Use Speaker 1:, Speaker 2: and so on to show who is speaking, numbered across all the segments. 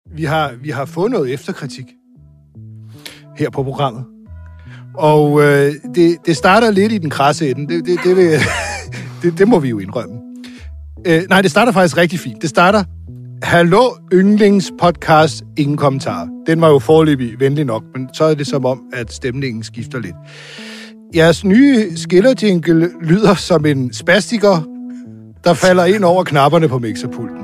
Speaker 1: Vi har fået noget efterkritik her på programmet. Og det starter lidt i den krasse ende. Det må vi jo indrømme. Nej, det starter faktisk rigtig fint. Det starter, hallo yndlingspodcast, ingen kommentarer. Den var jo foreløbig venlig nok, men så er det som om, at stemningen skifter lidt. Jeres nye skillerjingle lyder som en spastiker, der falder ind over knapperne på mixerpulten.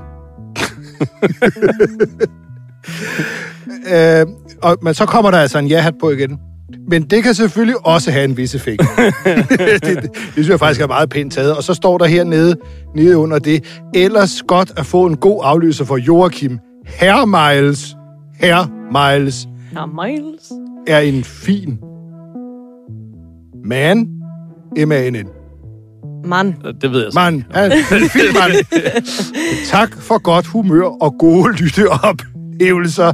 Speaker 1: Men så kommer der altså en ja-hat på igen. Men det kan selvfølgelig også have en vis effekt. det synes jeg faktisk er meget pænt taget. Og så står der hernede nede under det, ellers godt at få en god afløser for Joachim. Herr Miles er en fin man. M-A-N-N.
Speaker 2: Man.
Speaker 3: Det ved jeg så.
Speaker 1: Man. Han er en fin mand. Tak for godt humør og gode lytteoplevelser.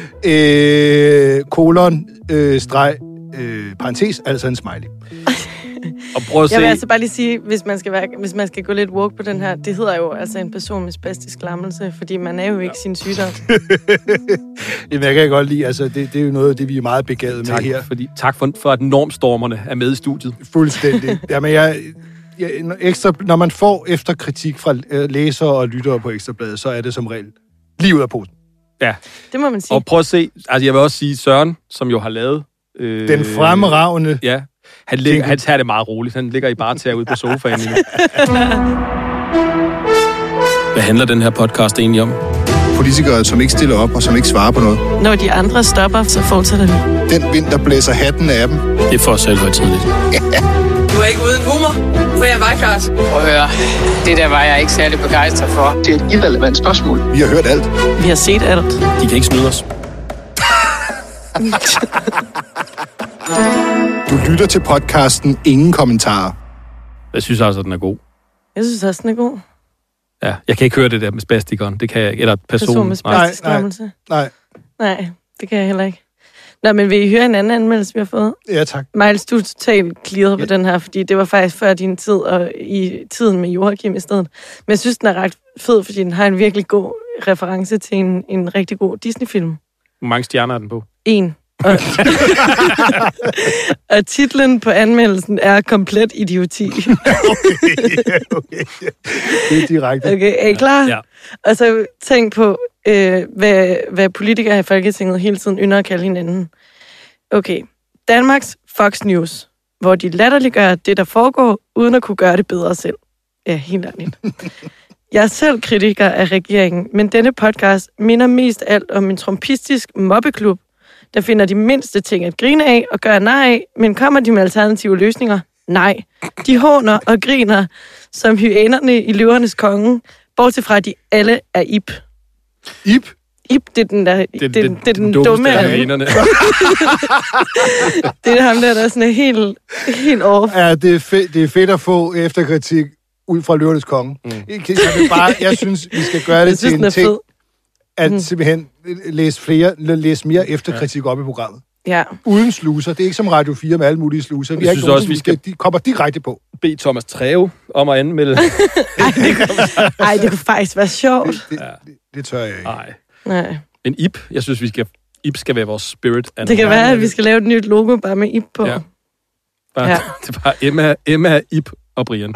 Speaker 1: Streg, parentes, altså en smiley.
Speaker 3: Og prøv at se.
Speaker 2: Jeg vil altså bare lige sige, hvis man skal gå lidt woke på den her, det hedder jo altså en person med spastisk lammelse, fordi man er jo ikke sin sygdom.
Speaker 1: Jamen, jeg kan godt lide, altså det er jo noget af det, vi er meget begavet med her.
Speaker 3: Tak for, at normstormerne er med i studiet.
Speaker 1: Fuldstændig. Jamen, når man får efterkritik fra læsere og lyttere på Ekstrabladet, så er det som regel lige ud af posen.
Speaker 3: Ja.
Speaker 2: Det må man sige.
Speaker 3: Og prøv at se, altså jeg vil også sige, Søren, som jo har lavet...
Speaker 1: den fremragende...
Speaker 3: Ja, han tager det meget roligt. Han ligger i bare til ude på sofaen lige nu. Hvad handler den her podcast egentlig om?
Speaker 4: Politikere, som ikke stiller op og som ikke svarer på noget.
Speaker 2: Når de andre stopper, så fortsætter vi.
Speaker 4: Den vind, der blæser hatten af dem.
Speaker 3: Det er for selvhøjtideligt.
Speaker 5: Du er ikke uden humor, for jeg var klart.
Speaker 6: Prøv at høre, det der var jeg ikke særlig begejstret for.
Speaker 4: Det er et irrelevant spørgsmål. Vi har hørt alt.
Speaker 2: Vi har set alt.
Speaker 3: De kan ikke snyde os.
Speaker 4: Du lytter til podcasten Ingen Kommentarer.
Speaker 3: Jeg synes altså, den er god.
Speaker 2: Jeg synes også, den er god.
Speaker 3: Ja, jeg kan ikke høre det der med spastikeren. Det kan jeg ikke. Eller person
Speaker 2: med spastisk lammelse.
Speaker 1: Nej,
Speaker 2: det kan jeg heller ikke. Nå, men vil I høre en anden anmeldelse, vi har fået?
Speaker 1: Ja, tak.
Speaker 2: Miles, du er totalt clearet på den her, fordi det var faktisk før din tid, og i tiden med Joachim i stedet. Men jeg synes, den er ret fed, fordi den har en virkelig god reference til en rigtig god Disney-film.
Speaker 3: Hvor mange stjerner er den på?
Speaker 2: 1. Og titlen på anmeldelsen er Komplet idioti.
Speaker 1: Okay. Det er direkte.
Speaker 2: Okay, er I klar?
Speaker 3: Ja.
Speaker 2: Og så tænk på, hvad politikere i Folketinget hele tiden ynder at kalde hinanden. Okay, Danmarks Fox News, hvor de latterliggør det, der foregår, uden at kunne gøre det bedre selv. Ja, helt ærligt. Jeg er selv kritiker af regeringen, men denne podcast minder mest alt om en trumpistisk mobbeklub, der finder de mindste ting at grine af og gøre nar af, men kommer de med alternative løsninger? Nej. De håner og griner som hyænerne i Løvernes Konge, bortset fra, at de alle er Ib.
Speaker 1: Ib?
Speaker 2: Ib, det er den der... Det er den dumme af
Speaker 3: hyænerne.
Speaker 2: Det er ham der er sådan helt off.
Speaker 1: Ja, det er fedt at få efterkritik ud fra Løvernes Konge. Jeg synes, vi skal gøre det til en ting, at simpelthen læse mere efterkritik op i programmet.
Speaker 2: Ja.
Speaker 1: Uden sluser. Det er ikke som Radio 4 med alle mulige sluser.
Speaker 3: Jeg synes også, vi skal...
Speaker 1: De kommer direkte på.
Speaker 3: Bede Thomas Treve om at anmelde.
Speaker 2: Ej, det kunne faktisk være sjovt.
Speaker 1: Det tør jeg ikke.
Speaker 2: Nej.
Speaker 3: En Ib. Jeg synes, Ib skal være vores spirit.
Speaker 2: Det kan være, at vi skal lave et nyt logo bare med Ib på.
Speaker 3: Ja. Det er bare Emma, Ib og Brian.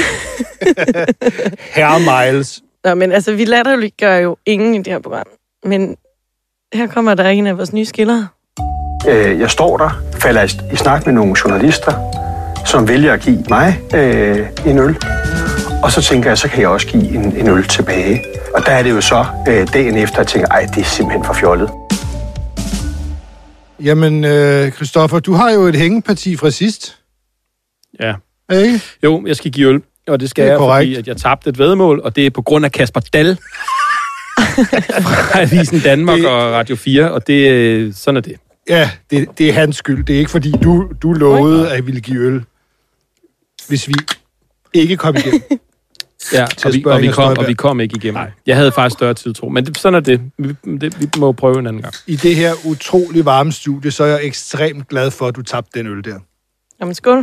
Speaker 1: Herr Miles.
Speaker 2: Nå, men altså, vi latterliggør jo ingen i det her program. Men her kommer der en af vores nye skillere.
Speaker 7: Jeg står der, falder i snak med nogle journalister, som vælger at give mig en øl. Og så tænker jeg, så kan jeg også give en øl tilbage. Og der er det jo så dagen efter, at jeg tænker, ej, det er simpelthen for fjollet.
Speaker 1: Jamen, Christoffer, du har jo et hængeparti fra sidst.
Speaker 3: Ja.
Speaker 1: Ikke?
Speaker 3: Jo, jeg skal give øl, og det skal jeg, fordi at jeg tabte et væddemål, og det er på grund af Kasper Dahl fra Avisen Danmark og Radio 4, og det sådan er det. Ja,
Speaker 1: det er hans skyld. Det er ikke, fordi du lovede, at jeg ville give øl, hvis vi ikke kom igennem.
Speaker 3: Ja, og vi kom ikke igennem. Nej. Jeg havde faktisk større tid, tro. Men sådan er det. Vi må prøve en anden gang.
Speaker 1: I det her utrolig varme studie, så er jeg ekstremt glad for, at du tabte den øl der.
Speaker 2: Jamen, skål.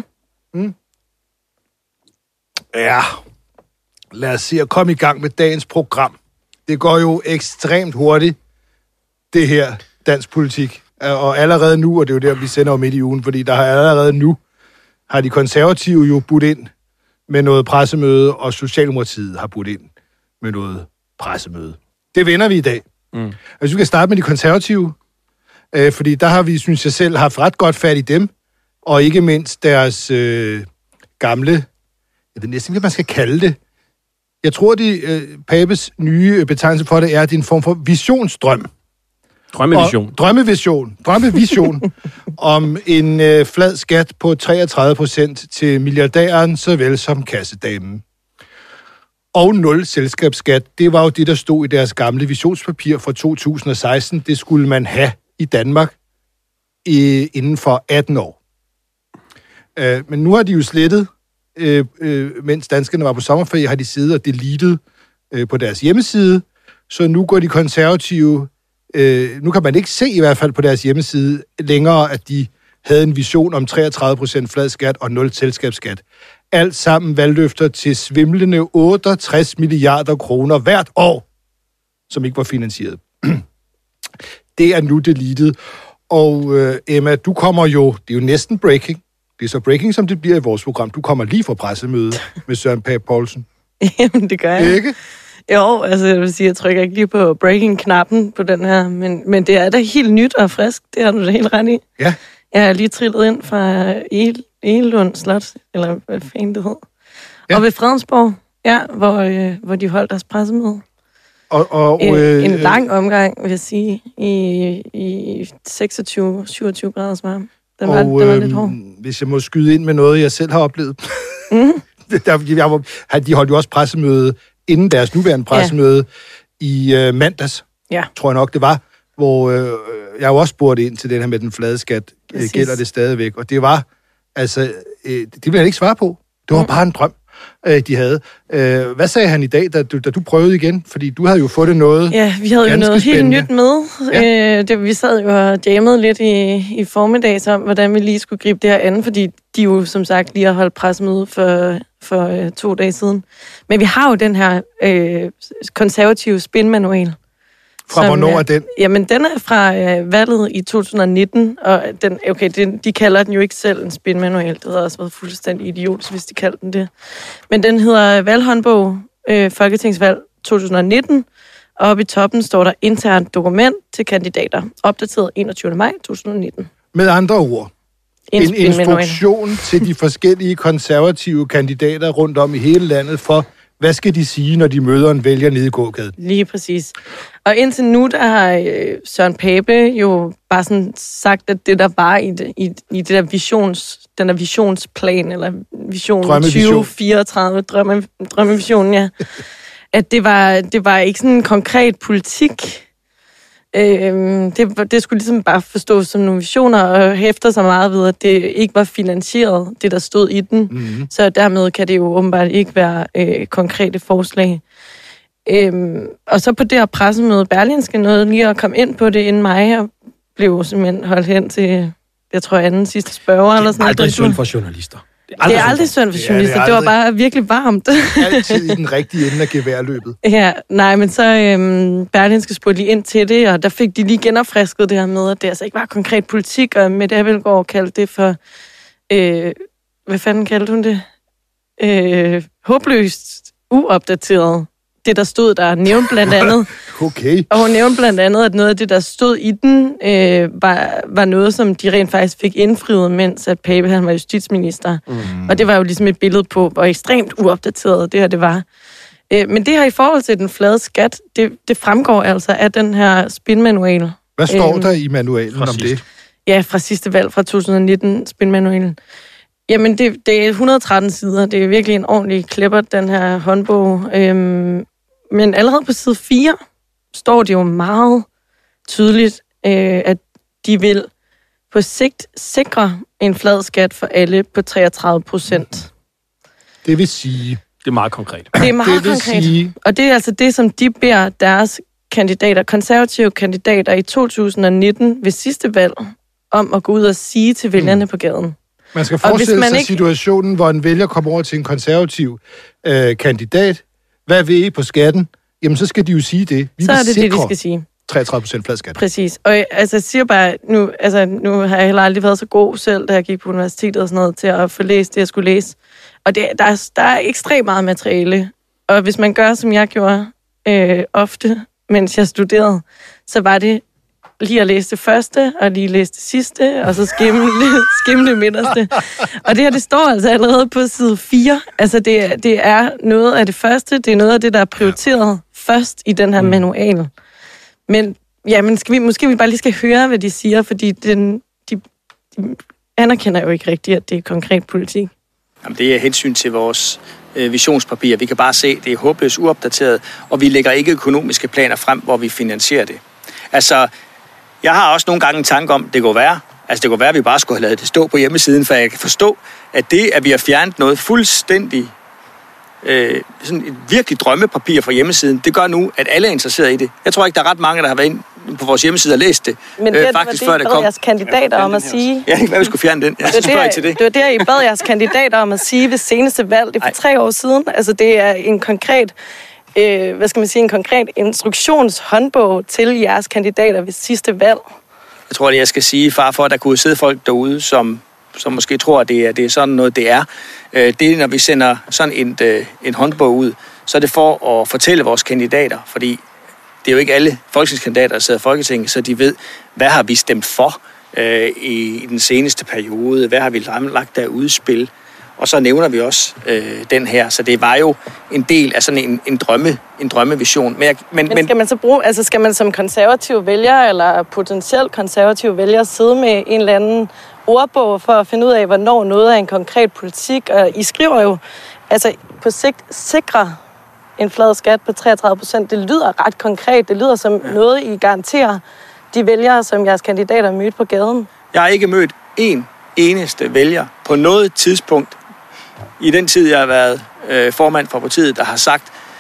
Speaker 1: Ja, lad os se at komme i gang med dagens program. Det går jo ekstremt hurtigt det her dansk politik. Og allerede nu, og det er jo der, vi sender midt i ugen, fordi der har allerede nu, har de konservative jo budt ind med noget pressemøde, og Socialdemokratiet har budt ind med noget pressemøde. Det vender vi i dag. Altså, vi kan starte med de konservative, fordi der har vi, synes jeg selv, haft ret godt fat i dem, og ikke mindst deres gamle, jeg ved næsten ikke, hvad man skal kalde det. Jeg tror, Papes nye betegnelse for det er, at det er en form for visionsdrøm. Drømmevision om en flad skat på 33% til milliardæren, såvel som kassedamen. Og 0 selskabsskat, det var jo det, der stod i deres gamle visionspapir fra 2016. Det skulle man have i Danmark inden for 18 år. Men nu har de jo slettet, mens danskerne var på sommerferie, har de siddet og deletet på deres hjemmeside. Så nu går de konservative, nu kan man ikke se i hvert fald på deres hjemmeside længere, at de havde en vision om 33% flad skat og 0 selskabsskat. Alt sammen valgløfter til svimlende 68 milliarder kroner hvert år, som ikke var finansieret. Det er nu deletet. Og Emma, du kommer jo, det er jo næsten breaking. Det er så breaking, som det bliver i vores program. Du kommer lige fra pressemøde med Søren Pape Poulsen.
Speaker 2: Jamen, det gør jeg.
Speaker 1: Ikke?
Speaker 2: Jo, altså jeg vil sige, jeg trykker ikke lige på breaking-knappen på den her, men det er da helt nyt og frisk. Det har du da helt ret i.
Speaker 1: Ja.
Speaker 2: Jeg er lige trillet ind fra Egelund Slot, eller hvad fanden det hed. Ja. Og ved Fredensborg, ja, hvor de holdt deres pressemøde. En lang omgang, vil jeg sige, i 26-27 graders varme. Den var lidt hård.
Speaker 1: Hvis jeg må skyde ind med noget, jeg selv har oplevet. De holdt jo også pressemøde inden deres nuværende pressemøde i mandags, tror jeg nok det var, hvor jeg jo også spurgte ind til den her med den flade skat, gælder det stadigvæk, og det var, altså, det ville jeg ikke svare på. Det var bare en drøm, de havde. Hvad sagde han i dag, da du prøvede igen? Fordi du havde jo fået noget.
Speaker 2: Ja, vi havde jo noget helt nyt med. Ja. Vi sad jo og jammede lidt i formiddags om, hvordan vi lige skulle gribe det her an, fordi de jo som sagt lige har holdt pressemøde for 2 dage siden. Men vi har jo den her konservative spinmanual.
Speaker 1: Fra hvornår er den?
Speaker 2: Jamen, den er fra valget i 2019, og de kalder den jo ikke selv en spinmanual. Det havde også været fuldstændig idiotisk, hvis de kaldte den det. Men den hedder Valghåndbog, Folketingsvalg 2019, og oppe i toppen står der internt dokument til kandidater, opdateret 21. maj 2019.
Speaker 1: Med andre ord, en instruktion til de forskellige konservative kandidater rundt om i hele landet for, hvad skal de sige, når de møder en vælger nede i gågaden?
Speaker 2: Lige præcis. Og indtil nu, der har Søren Pape jo bare sådan sagt, at det der var i det der den der visionsplan, eller vision 2034, drømmevisionen, ja. At det var ikke sådan en konkret politik. Det skulle ligesom bare forstås som nogle visioner, og hæfter sig meget ved, at det ikke var finansieret, det der stod i den. Mm-hmm. Så dermed kan det jo åbenbart ikke være konkrete forslag. Og så på det her pressemøde, Berlingske nåede lige at komme ind på det inden mig, og blev simpelthen holdt hen til, jeg tror, anden sidste spørger. Eller sådan
Speaker 3: noget. Det er aldrig synd for journalister.
Speaker 2: Det er aldrig synd for journalister. Det var bare virkelig varmt.
Speaker 1: Altid i den rigtige ende af geværløbet.
Speaker 2: Ja, nej, men så Berlingske spurgte lige ind til det, og der fik de lige genopfrisket det her med, at det altså ikke var konkret politik, og Mette Abildgaard kaldte det for, hvad fanden kaldte hun det? Håbløst uopdateret. Det, der stod der, nævnte blandt andet.
Speaker 1: Okay.
Speaker 2: Og hun nævnte blandt andet, at noget af det, der stod i den, var noget, som de rent faktisk fik indfriet, mens at Pape han var justitsminister. Mm. Og det var jo ligesom et billede på, hvor ekstremt uopdateret det her det var. Men det her i forhold til den flade skat, det fremgår altså af den her spinmanual.
Speaker 1: Hvad står der i manualen om det?
Speaker 2: Ja, fra sidste valg, fra 2019, spinmanualen. Jamen, det er 113 sider. Det er virkelig en ordentlig klipper, den her håndbog. Men allerede på side 4 står det jo meget tydeligt, at de vil på sigt sikre en flad skat for alle på 33%.
Speaker 1: Det vil sige...
Speaker 3: Det er meget konkret.
Speaker 2: Det er meget konkret. Sige... Og det er altså det, som de beder deres kandidater, konservative kandidater i 2019 ved sidste valg, om at gå ud og sige til vælgerne på gaden.
Speaker 1: Man skal forestille sig situationen, hvor en vælger kommer over til en konservativ kandidat. Hvad vil I på skatten? Jamen, så skal de jo sige det.
Speaker 2: Så er det det, de skal sige.
Speaker 1: 33% flad skat.
Speaker 2: Præcis. Og altså, jeg siger bare, nu har jeg heller aldrig været så god selv, da jeg gik på universitetet og sådan noget, til at få læst det, jeg skulle læse. Og der er ekstremt meget materiale. Og hvis man gør, som jeg gjorde ofte, mens jeg studerede, så var det lige at læse det første, og lige læse det sidste, og så skimme det midterste. Og det her, det står altså allerede på side 4. Altså, det er noget af det første, det er noget af det, der er prioriteret først i den her manual. Men måske vi bare lige skal høre, hvad de siger, fordi de anerkender jo ikke rigtigt, at det er konkret politik.
Speaker 8: Jamen, det er hensyn til vores visionspapir. Vi kan bare se, det er håbløst uopdateret, og vi lægger ikke økonomiske planer frem, hvor vi finansierer det. Altså, jeg har også nogle gange en tanke om, det kunne være, at vi bare skulle have ladet det stå på hjemmesiden, for jeg kan forstå, at det, at vi har fjernet noget fuldstændig, sådan et virkelig drømmepapir fra hjemmesiden, det gør nu, at alle er interesseret i det. Jeg tror ikke, der er ret mange, der har været inde på vores hjemmeside og læst det.
Speaker 2: Men det faktisk før det kom. Jeres kandidater om at sige.
Speaker 8: Ja, hvad vi skulle fjerne den.
Speaker 2: Det var der, I bad jeres kandidater om at sige ved seneste valg. Det er for 3 år siden. Altså, det er en konkret, en konkret instruktionshåndbog til jeres kandidater ved sidste valg.
Speaker 8: Jeg tror, at jeg skal sige, far, for at der kunne sidde folk derude, som måske tror, at det er sådan noget, det er. Det er, når vi sender sådan en håndbog ud, så er det for at fortælle vores kandidater, fordi det er jo ikke alle folketingskandidater, der sidder i Folketinget, så de ved, hvad har vi stemt for i den seneste periode, hvad har vi lagt der udspil, og så nævner vi også den her. Så det var jo en del af sådan en drømmevision. Men
Speaker 2: skal man så bruge, altså skal man som konservativ vælger, eller potentielt konservativ vælger, sidde med en eller anden ordbog for at finde ud af, hvornår noget er en konkret politik? Og I skriver jo, altså på sigt sikre en flad skat på 33%. Det lyder ret konkret. Det lyder som noget, I garanterer de vælgere, som jeres kandidater mødte på gaden.
Speaker 8: Jeg har ikke mødt en eneste vælger på noget tidspunkt i den tid, jeg har været formand for partiet, der har sagt,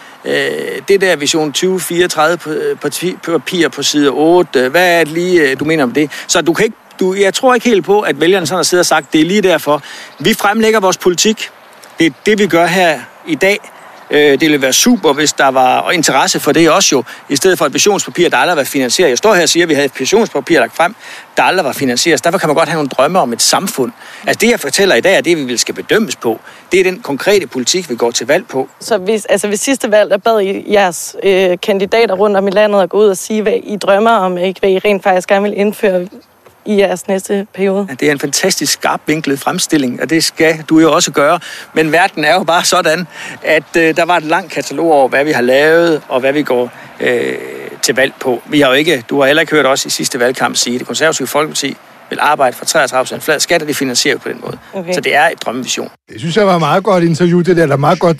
Speaker 8: det der Vision 2034 papir på side 8, hvad er det lige, du mener om det? Så jeg tror ikke helt på, at vælgerne sådan har siddet og sagt, det er lige derfor. Vi fremlægger vores politik. Det er det, vi gør her i dag. Det ville være super, hvis der var interesse for det også jo, i stedet for et visionspapir, der aldrig har været finansieret. Jeg står her og siger, at vi havde et visionspapir lagt frem, der aldrig var finansieret. Derfor kan man godt have nogle drømme om et samfund. Altså det, jeg fortæller i dag, er det, vi skal bedømmes på. Det er den konkrete politik, vi går til valg på.
Speaker 2: Så ved sidste valg, der bad I jeres kandidater rundt om i landet at gå ud og sige, hvad I drømmer om, ikke hvad I rent faktisk gerne vil indføre i jeres næste periode.
Speaker 8: Ja, det er en fantastisk skarpvinklet fremstilling, og det skal du jo også gøre. Men verden er jo bare sådan, at der var et langt katalog over, hvad vi har lavet, og hvad vi går til valg på. Du har heller ikke hørt os i sidste valgkamp sige, at Det Konservative Folkeparti vil arbejde for 33% flad skat, og det finansierer på den måde. Okay. Så det er et drømmevision.
Speaker 1: Det synes jeg var meget godt interview, det der meget godt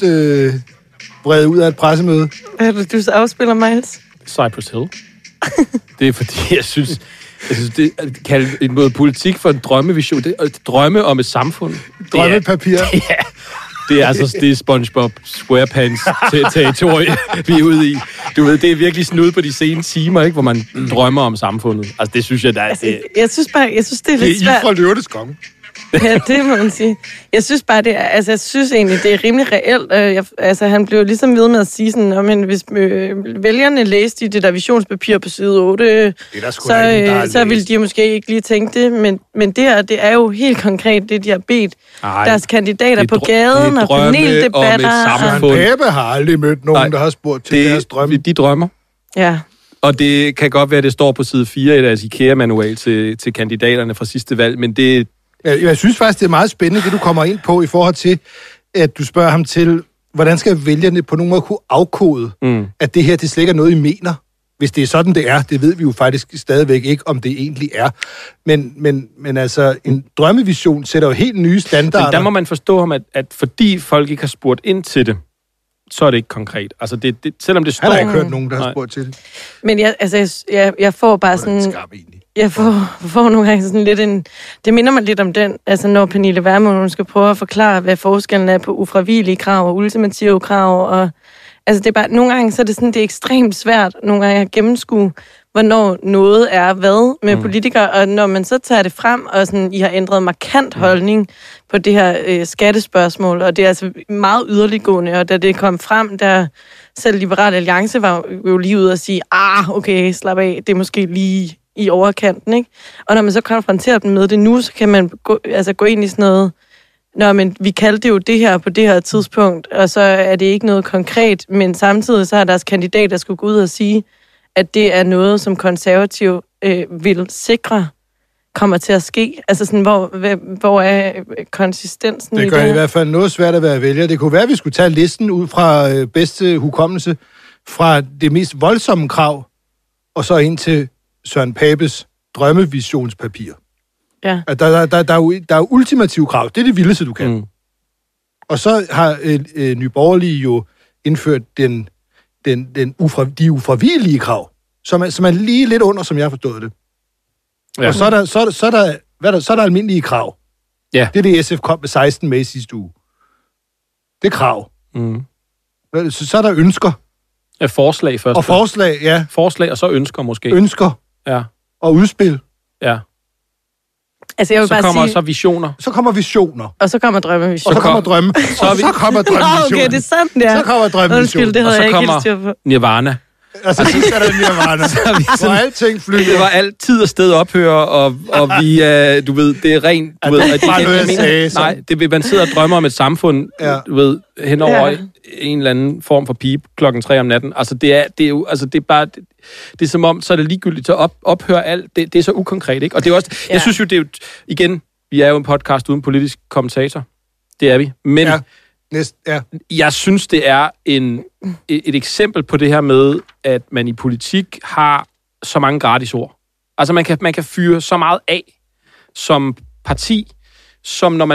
Speaker 1: bredt ud af et pressemøde.
Speaker 2: Hvad er det, du så afspiller, Miles?
Speaker 3: Cypress Hill. Det er fordi, jeg synes det at kalde noget politik for en drømmevision. Det er drømme om et samfund.
Speaker 1: Drømmepapir.
Speaker 3: Det er SpongeBob SquarePants territorie, vi er ude i. Du ved, det er virkelig sådan ude på de sene timer, ikke, hvor man drømmer om samfundet. Altså, det synes jeg, der er...
Speaker 2: Altså, jeg synes, det er lidt svært.
Speaker 1: Det er I fra Løvernes Konge.
Speaker 2: Ja, det må man sige. Jeg synes bare, jeg synes egentlig, det er rimelig reelt. Han blev ligesom ved med at sige sådan, men hvis vælgerne læste i det der visionspapir på side 8, så ville de måske ikke lige tænke det, men det her, det er jo helt konkret det, de har bedt deres kandidater på gaden og paneldebatter.
Speaker 1: Søren Pape har aldrig mødt nogen, der har spurgt til deres drømme.
Speaker 3: De drømmer.
Speaker 2: Ja.
Speaker 3: Og det kan godt være, at det står på side 4 i deres IKEA-manual til kandidaterne fra sidste valg, men det...
Speaker 1: Jeg synes faktisk, det er meget spændende, det du kommer ind på i forhold til, at du spørger ham til, hvordan skal vælgerne på nogen måde kunne afkode, at det her, det slet ikke er noget, I mener. Hvis det er sådan, det er, det ved vi jo faktisk stadigvæk ikke, om det egentlig er. Men altså, en drømmevision sætter jo helt nye standarder.
Speaker 3: Men der må man forstå ham, at fordi folk ikke har spurgt ind til det, så er det ikke konkret. Altså, selvom det står...
Speaker 1: Han har ikke hørt nogen, der har spurgt til det.
Speaker 2: Men jeg får bare sådan... Jeg får nogle gange sådan lidt det minder mig lidt om den, altså når Pernille Vermund, hun skal prøve at forklare, hvad forskellen er på ufravigelige krav og ultimative krav, og altså det er bare, nogle gange så er det sådan, det er ekstremt svært nogle gange at gennemskue, hvornår noget er hvad med politikere, og når man så tager det frem, og sådan, I har ændret markant holdning på det her skattespørgsmål, og det er altså meget yderliggående, og da det kom frem, der selv Liberal Alliance var jo lige ude og sige, okay, slap af, det er måske lige i overkanten, ikke? Og når man så konfronterer dem med det nu, så kan man gå ind i sådan noget, men vi kaldte jo det her på det her tidspunkt, og så er det ikke noget konkret, men samtidig så har deres kandidat, der skulle gå ud og sige, at det er noget, som konservativ vil sikre kommer til at ske. Altså sådan, hvor er konsistensen i det?
Speaker 1: Det gør i hvert fald noget svært at være vælger. Det kunne være, at vi skulle tage listen ud fra bedste hukommelse fra det mest voldsomme krav, og så ind til Søren Papes drømmevisionspapir. Ja. At der er ultimative krav. Det er det vildeste, du kan. Mm. Og så har Nye Borgerlige jo indført de ufravigelige krav, som er lige lidt under, som jeg har forstået det. Ja. Og så er der almindelige krav. Ja. Det er det, SF kom med 16 med i sidste uge. Det er krav. Mm. Så er der ønsker.
Speaker 3: Ja, forslag først.
Speaker 1: Og forslag, ja.
Speaker 3: Forslag, og så ønsker måske.
Speaker 1: Ønsker.
Speaker 3: Ja.
Speaker 1: Og udspil.
Speaker 3: Ja.
Speaker 2: Altså, jeg vil
Speaker 3: så
Speaker 2: bare
Speaker 3: kommer
Speaker 2: sige...
Speaker 3: så visioner.
Speaker 1: Så kommer visioner.
Speaker 2: Og så kommer drømmevisioner.
Speaker 1: Og så kommer drømmevisioner.
Speaker 2: Okay, det er sådan der.
Speaker 1: Så kommer drømmevisioner.
Speaker 2: Undskyld, det havde jeg ikke helt styr på.
Speaker 3: Nirvana.
Speaker 1: Altså, så er der Nirvana. Hvor alting flyver.
Speaker 3: Det var altid og sted ophøre, og vi, du ved, det er rent, du ved...
Speaker 1: Det er bare noget, jeg sagde.
Speaker 3: Nej, man sidder og drømmer om et samfund, du ved, henover en eller anden form for pipe klokken 3 om natten. Altså, det er jo, altså, det er bare... Det er som om, så er det ligegyldigt at ophøre alt. Det er så ukonkret, ikke? Og det er også... Jeg synes jo, det er jo... Igen, vi er jo en podcast uden politisk kommentator. Det er vi. Men... Jeg synes, det er et eksempel på det her med, at man i politik har så mange gratis ord. Altså, man kan fyre så meget af som parti, som når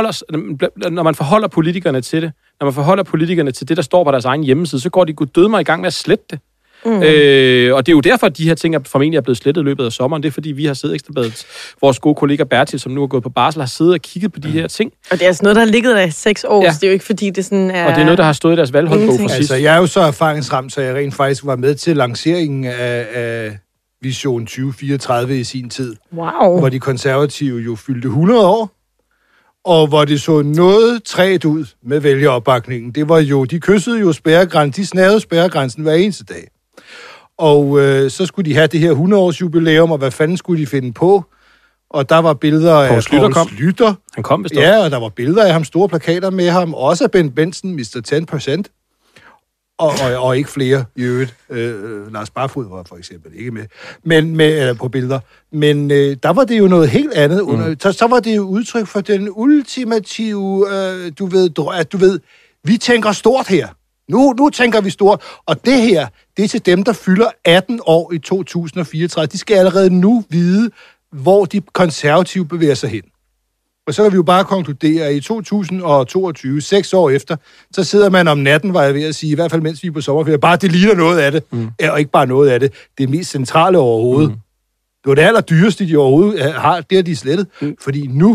Speaker 3: man forholder politikerne til det, når man forholder politikerne til det, der står på deres egen hjemmeside, så går de guddødme i gang med at slette det. Mm. Og det er jo derfor, at de her ting formentlig er blevet slettet i løbet af sommeren. Det er, fordi vi har siddet Ekstrabladet, vores gode kollega Bertil, som nu er gået på barsel, har siddet og kigget på de her ting.
Speaker 2: Og det er altså noget, der har ligget der i 6 år, så det er jo ikke, fordi det sådan er...
Speaker 3: Og det er noget, der har stået i deres valghåndbog for sidst.
Speaker 1: Altså, jeg er jo så erfaringsramt, så jeg rent faktisk var med til lanceringen af Vision 2034 i sin tid.
Speaker 2: Wow.
Speaker 1: Hvor de konservative jo fyldte 100 år, og hvor det så noget træt ud med vælgeropbakningen. Det var jo, de kyssede jo spærregrænsen, de snavede spærregrænsen hver eneste dag. Og så skulle de have det her 100-års jubilæum, og hvad fanden skulle de finde på? Og der var billeder af Poul Schlüter.
Speaker 3: Han kom bestemt.
Speaker 1: Ja, og der var billeder af ham, store plakater med ham, også af Bent Benson, Mr. 10%. Og ikke flere i øvrigt. Lars Barfod var for eksempel ikke med på billeder. Men der var det jo noget helt andet. Så var det jo udtryk for den ultimative, du ved, vi tænker stort her. Nu tænker vi stort, og det her, det er til dem, der fylder 18 år i 2034. De skal allerede nu vide, hvor de konservative bevæger sig hen. Og så kan vi jo bare konkludere, at i 2022, 6 år efter, så sidder man om natten, var jeg ved at sige, i hvert fald mens vi er på sommerferie, bare det ligner noget af det, og ikke bare noget af det, det er mest centrale overhovedet. Det var det allerdyreste, de overhovedet har, det har de slettet, fordi nu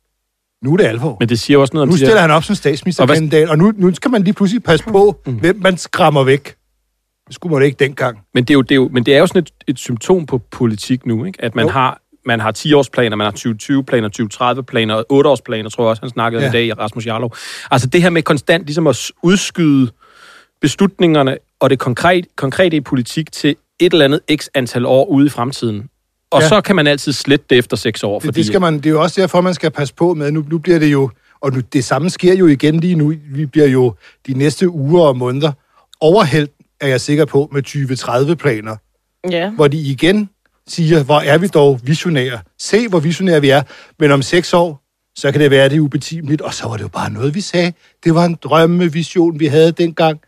Speaker 1: er det alvor.
Speaker 3: Men det siger også noget om...
Speaker 1: Nu stiller han op som statsministerkandidat, og nu skal man lige pludselig passe på, hvem man skræmmer væk. Det skulle man ikke dengang.
Speaker 3: Men det er jo sådan et symptom på politik nu, ikke? At man har 10-årsplaner, man har 2020-planer, 2030-planer, 8-årsplaner, tror jeg også, han snakkede i dag i Rasmus Jarlov. Altså det her med konstant ligesom at udskyde beslutningerne og det konkrete i politik til et eller andet x antal år ude i fremtiden. Og så kan man altid slette det efter 6 år.
Speaker 1: Fordi... Det er jo også derfor, man skal passe på med. Nu bliver det jo... Og det samme sker jo igen lige nu. Vi bliver jo de næste uger og måneder overhældt, er jeg sikker på, med 2030-planer. Ja. Hvor de igen siger, hvor er vi dog visionære. Se, hvor visionære vi er. Men om 6 år, så kan det være, det er ubetimeligt. Og så var det jo bare noget, vi sagde. Det var en drømmevision, vi havde dengang.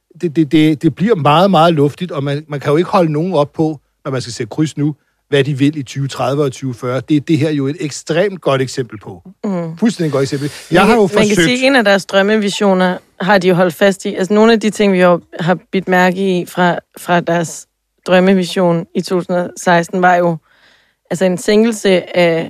Speaker 1: Det bliver meget, meget luftigt, og man kan jo ikke holde nogen op på, når man skal sætte kryds nu, hvad de vil i 2030 og 2040. Det er det her jo et ekstremt godt eksempel på. Fuldstændig godt eksempel. Jeg har jo forsøgt...
Speaker 2: Man kan sige, at en af deres drømmevisioner har de jo holdt fast i. Altså nogle af de ting, vi jo har bidt mærke i fra deres drømmevision i 2016, var jo altså en sænkelse af...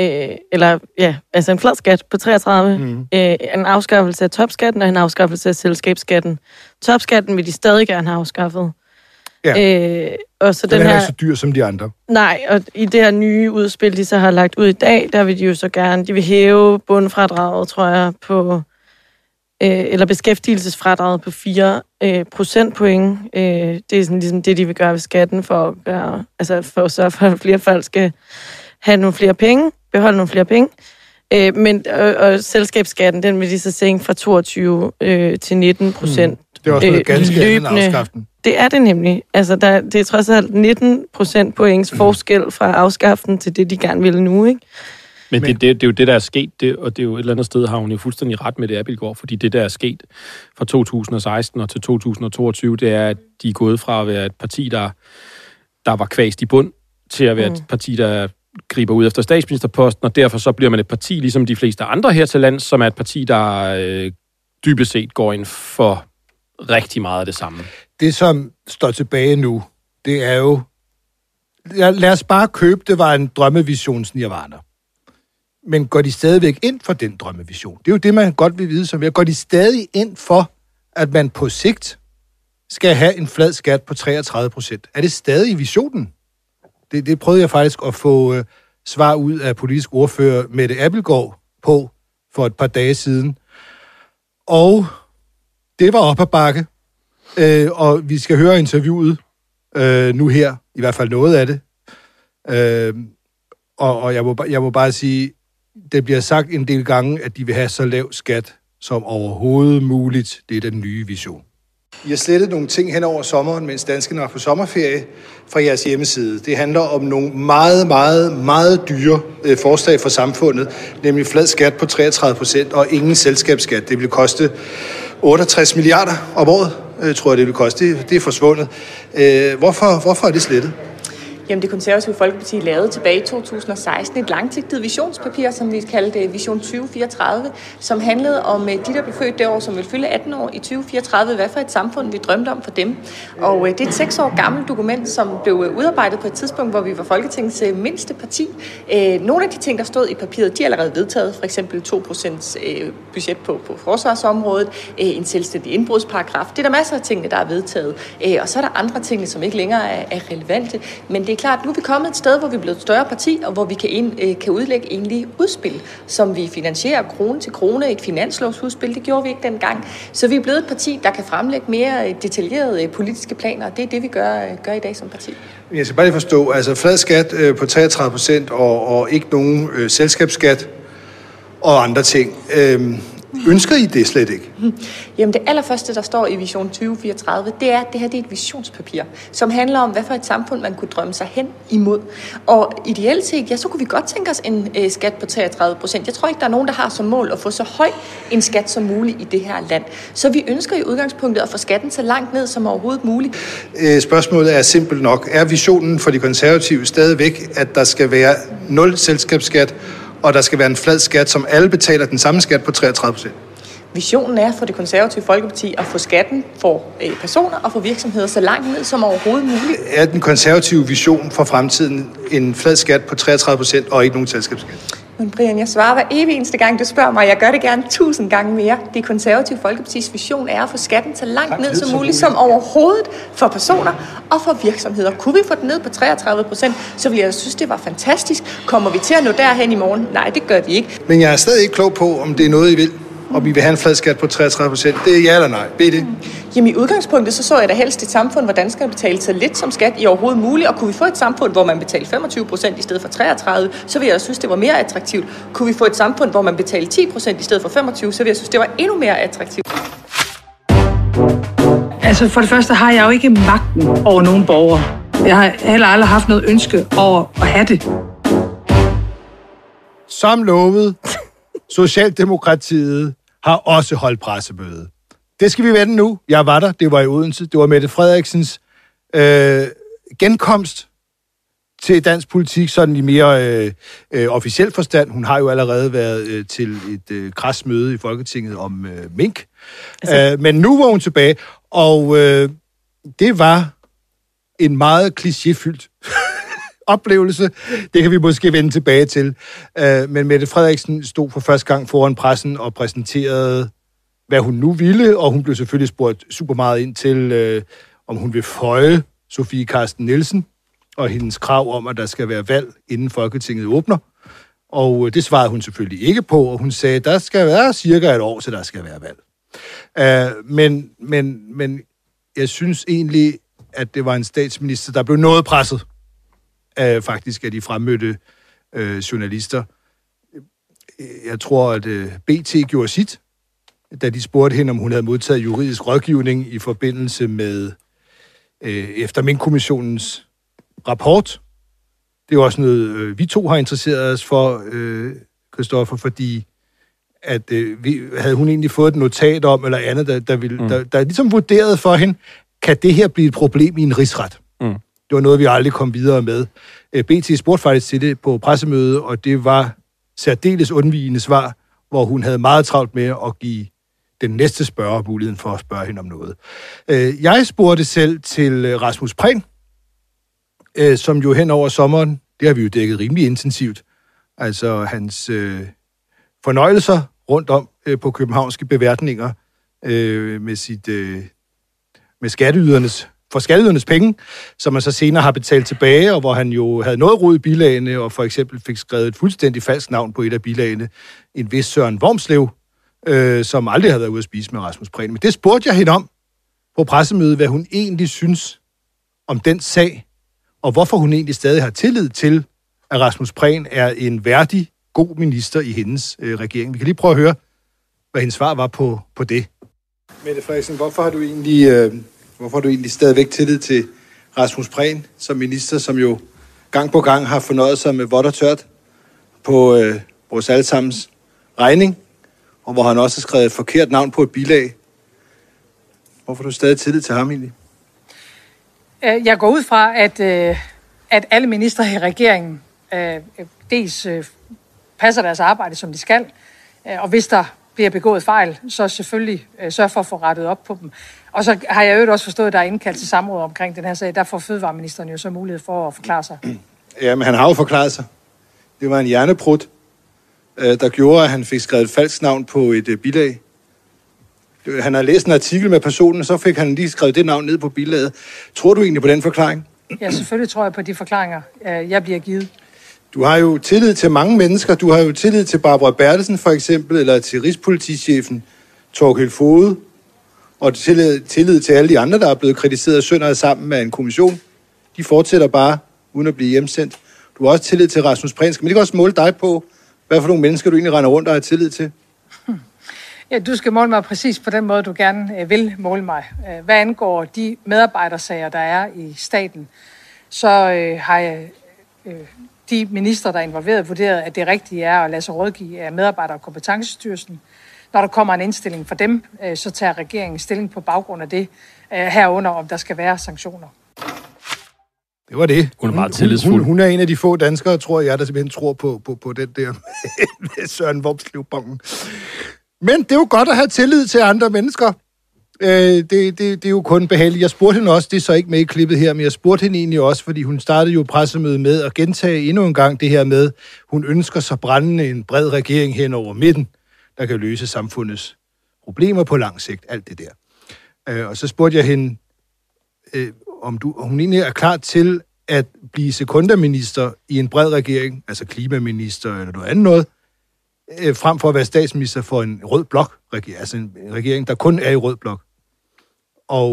Speaker 2: en flad skat på 33, en afskaffelse af topskatten og en afskaffelse af selskabsskatten. Topskatten vil de stadig gerne have afskaffet.
Speaker 1: Ja.
Speaker 2: Og så
Speaker 1: den er ikke så dyr som de andre.
Speaker 2: Nej, og i det her nye udspil, de så har lagt ud i dag, der vil de jo så gerne, de vil hæve bundfradraget, tror jeg, på, eller beskæftigelsesfradraget på 4 procentpoint. Det er sådan ligesom det, de vil gøre ved skatten, for at sørge for, at flere folk skal have nogle flere penge, beholde nogle flere penge. Men selskabsskatten, den vil de så sænke fra 22 til 19%.
Speaker 1: Det er også noget ganske andet afskaften.
Speaker 2: Det er det nemlig. Altså, det er trods alt 19 procentpoints forskel fra afskaften til det, de gerne vil nu, ikke?
Speaker 3: Men det er jo det, der er sket, og det er jo et eller andet sted, har hun jo fuldstændig ret med det, Abildgaard, fordi det, der er sket fra 2016 og til 2022, det er, at de er gået fra at være et parti, der var kvæst i bund, til at være et parti, der griber ud efter statsministerposten, og derfor så bliver man et parti, ligesom de fleste andre her til lands, som er et parti, der dybest set går ind for rigtig meget af det samme. Det, som står tilbage nu, det er jo... Lad os bare købe, det var en drømmevisions-nirvana. Men går de stadigvæk ind for den drømmevision? Det er jo det, man godt vil vide som jeg. Går de stadig ind for, at man på sigt skal have en flad skat på 33%? Er det stadig visionen? Det prøvede jeg faktisk at få svar ud af politisk ordfører Mette Abildgaard på for et par dage siden. Og det var op ad bakke. Og vi skal høre interviewet nu her, i hvert fald noget af det. Og jeg må bare sige, det bliver sagt en del gange, at de vil have så lav skat som overhovedet muligt. Det er den nye vision. I har slettet nogle ting hen over sommeren, mens danskerne var på sommerferie fra jeres hjemmeside. Det handler om nogle meget, meget, meget dyre forslag for samfundet, nemlig flad skat på 33% og ingen selskabsskat. Det vil koste 68 milliarder om året, tror jeg, det vil koste. Det er forsvundet. Hvorfor er det slettet?
Speaker 9: Jamen, det Konservative Folkeparti lavede tilbage i 2016 et langsigtet visionspapir, som vi kaldte Vision 2034, som handlede om de, der blev født det år, som vil fylde 18 år i 2034. Hvad for et samfund vi drømte om for dem. Og det er et 6 år gammelt dokument, som blev udarbejdet på et tidspunkt, hvor vi var Folketingets mindste parti. Nogle af de ting, der stod i papiret, de er allerede vedtaget. For eksempel 2% budget på forsvarsområdet, en selvstændig indbrudsparagraf. Det er der masser af tingene, der er vedtaget. Og så er der andre ting, som ikke længere er relevante. Men det er klart, nu er vi kommet et sted, hvor vi er blevet et større parti, og hvor vi kan udlægge egentlig udspil, som vi finansierer krone til krone, et finanslovsudspil. Det gjorde vi ikke dengang. Så vi er blevet et parti, der kan fremlægge mere detaljerede politiske planer, og det er det, vi gør i dag som parti.
Speaker 1: Jeg skal bare lige forstå, altså flad skat på 33% og ikke nogen selskabsskat og andre ting. Ønsker I det slet ikke?
Speaker 9: Jamen det allerførste, der står i Vision 2034, det er, at det her det er et visionspapir, som handler om, hvad for et samfund man kunne drømme sig hen imod. Og ideelt set, ja, så kunne vi godt tænke os en skat på 33%. Jeg tror ikke, der er nogen, der har som mål at få så høj en skat som muligt i det her land. Så vi ønsker i udgangspunktet at få skatten så langt ned som overhovedet muligt.
Speaker 1: Spørgsmålet er simpelt nok. Er visionen for de konservative stadigvæk, at der skal være 0 selskabsskat, og der skal være en flad skat, som alle betaler den samme skat på 33%?
Speaker 9: Visionen er for det Konservative Folkeparti at få skatten for personer og for virksomheder så langt ned som overhovedet muligt.
Speaker 1: Er den konservative vision for fremtiden en flad skat på 33% og ikke nogen selskabsskat?
Speaker 9: Men Brian, jeg svarer hver evig eneste gang, du spørger mig. Jeg gør det gerne 1000 gange mere. Det Konservative Folkepartis vision er at få skatten så langt ned som muligt som overhovedet for personer og for virksomheder. Kunne vi få den ned på 33%, så ville jeg synes, det var fantastisk. Kommer vi til at nå derhen i morgen? Nej, det gør vi ikke.
Speaker 1: Men jeg er stadig ikke klog på, om det er noget, I vil. Og vi vil have en flad skat på 33%. Det er ja eller nej? Det er det.
Speaker 9: Jamen i udgangspunktet, så jeg da helst et samfund, hvor danskerne betaler så lidt som skat i overhovedet muligt. Og kunne vi få et samfund, hvor man betaler 25% i stedet for 33%, så ville jeg da synes, det var mere attraktivt. Kunne vi få et samfund, hvor man betaler 10% i stedet for 25%, så ville jeg synes, det var endnu mere attraktivt.
Speaker 10: Altså for det første har jeg jo ikke magten over nogen borgere. Jeg har heller aldrig haft noget ønske over at have det.
Speaker 1: Som lovet, Socialdemokratiet har også holdt pressemøde. Det skal vi vende nu. Jeg var der. Det var i Odense. Det var Mette Frederiksens genkomst til dansk politik, sådan i mere officiel forstand. Hun har jo allerede været til et krasmøde i Folketinget om mink. Men nu var hun tilbage, og det var en meget klichéfyldt oplevelse. Det kan vi måske vende tilbage til. Men Mette Frederiksen stod for første gang foran pressen og præsenterede, hvad hun nu ville, og hun blev selvfølgelig spurgt super meget ind til, om hun vil føje Sofie Carsten Nielsen og hendes krav om, at der skal være valg, inden Folketinget åbner. Og det svarede hun selvfølgelig ikke på, og hun sagde, at der skal være cirka et år, så der skal være valg. Men jeg synes egentlig, at det var en statsminister, der blev noget presset faktisk af de fremmødte journalister. Jeg tror, at BT gjorde sit, da de spurgte hende, om hun havde modtaget juridisk rådgivning i forbindelse med efter Mink-kommissionens rapport. Det er også noget, vi to har interesseret os for, Christoffer, fordi at havde hun egentlig fået et notat om, eller andet, der ligesom vurderede for hende, kan det her blive et problem i en rigsret? Mm. Det var noget, vi aldrig kom videre med. BT spurgte faktisk til det på pressemødet, og det var særdeles undvigende svar, hvor hun havde meget travlt med at give den næste spørger muligheden for at spørge hende om noget. Jeg spurgte selv til Rasmus Prehn, som jo hen over sommeren, det har vi jo dækket rimelig intensivt, altså hans fornøjelser rundt om på københavnske beværtninger med skatteydernes penge, som man så senere har betalt tilbage, og hvor han jo havde noget rod i bilagene, og for eksempel fik skrevet et fuldstændig falsk navn på et af bilagene, en vis Søren Wormslev, som aldrig havde været ude at spise med Rasmus Prehn. Men det spurgte jeg hende om på pressemødet, hvad hun egentlig synes om den sag, og hvorfor hun egentlig stadig har tillid til, at Rasmus Prehn er en værdig, god minister i hendes regering. Vi kan lige prøve at høre, hvad hendes svar var på det. Mette Frederiksen, hvorfor har du egentlig stadigvæk tillid til Rasmus Prehn som minister, som jo gang på gang har fornøjet sig med vådt og tørt på vores allesammens regning, og hvor han også har skrevet et forkert navn på et bilag? Hvorfor har du stadig tillid til ham egentlig?
Speaker 10: Jeg går ud fra, at alle ministre i regeringen dels passer deres arbejde, som de skal, og hvis der bliver begået fejl, så selvfølgelig sørge for at få rettet op på dem. Og så har jeg jo også forstået, at der er indkaldt til samråd omkring den her sag. Der får fødevareministeren jo så mulighed for at forklare sig. Ja,
Speaker 1: men han har jo forklaret sig. Det var en hjerneprut, der gjorde, at han fik skrevet et falsk navn på et bilag. Han har læst en artikel med personen, og så fik han lige skrevet det navn ned på bilaget. Tror du egentlig på den forklaring?
Speaker 10: Ja, selvfølgelig tror jeg på de forklaringer, jeg bliver givet.
Speaker 1: Du har jo tillid til mange mennesker. Du har jo tillid til Barbara Bertelsen for eksempel, eller til rigspolitichefen Thorkild Foged, og tillid til alle de andre, der er blevet kritiseret sønder sammen med en kommission. De fortsætter bare, uden at blive hjemsendt. Du har også tillid til Rasmus Prehn. Skal man ikke også måle dig på, hvad for nogle mennesker du egentlig render rundt og har tillid til?
Speaker 10: Ja, du skal måle mig præcis på den måde, du gerne vil måle mig. Hvad angår de medarbejdersager, der er i staten, så har jeg de minister, der er involveret, vurderet, at det rigtige er at lade sig rådgive af medarbejder- og kompetence-styrelsen. Når der kommer en indstilling for dem, så tager regeringen stilling på baggrund af det, herunder om der skal være sanktioner.
Speaker 1: Det var det.
Speaker 3: Hun er meget tillidsfuld.
Speaker 1: Hun er en af de få danskere, tror jeg, der simpelthen tror på den der med Søren Wormslev-bongen. Men det er jo godt at have tillid til andre mennesker. Det er jo kun behageligt. Jeg spurgte hende også, det er så ikke med i klippet her, men jeg spurgte hende egentlig også, fordi hun startede jo pressemødet med at gentage endnu en gang det her med, hun ønsker så brændende en bred regering hen over midten, der kan løse samfundets problemer på lang sigt, alt det der. Og så spurgte jeg hende, om hun egentlig er klar til at blive sekundaminister i en bred regering, altså klimaminister eller noget andet noget, frem for at være statsminister for en rød blok-regering, altså en regering, der kun er i rød blok. Og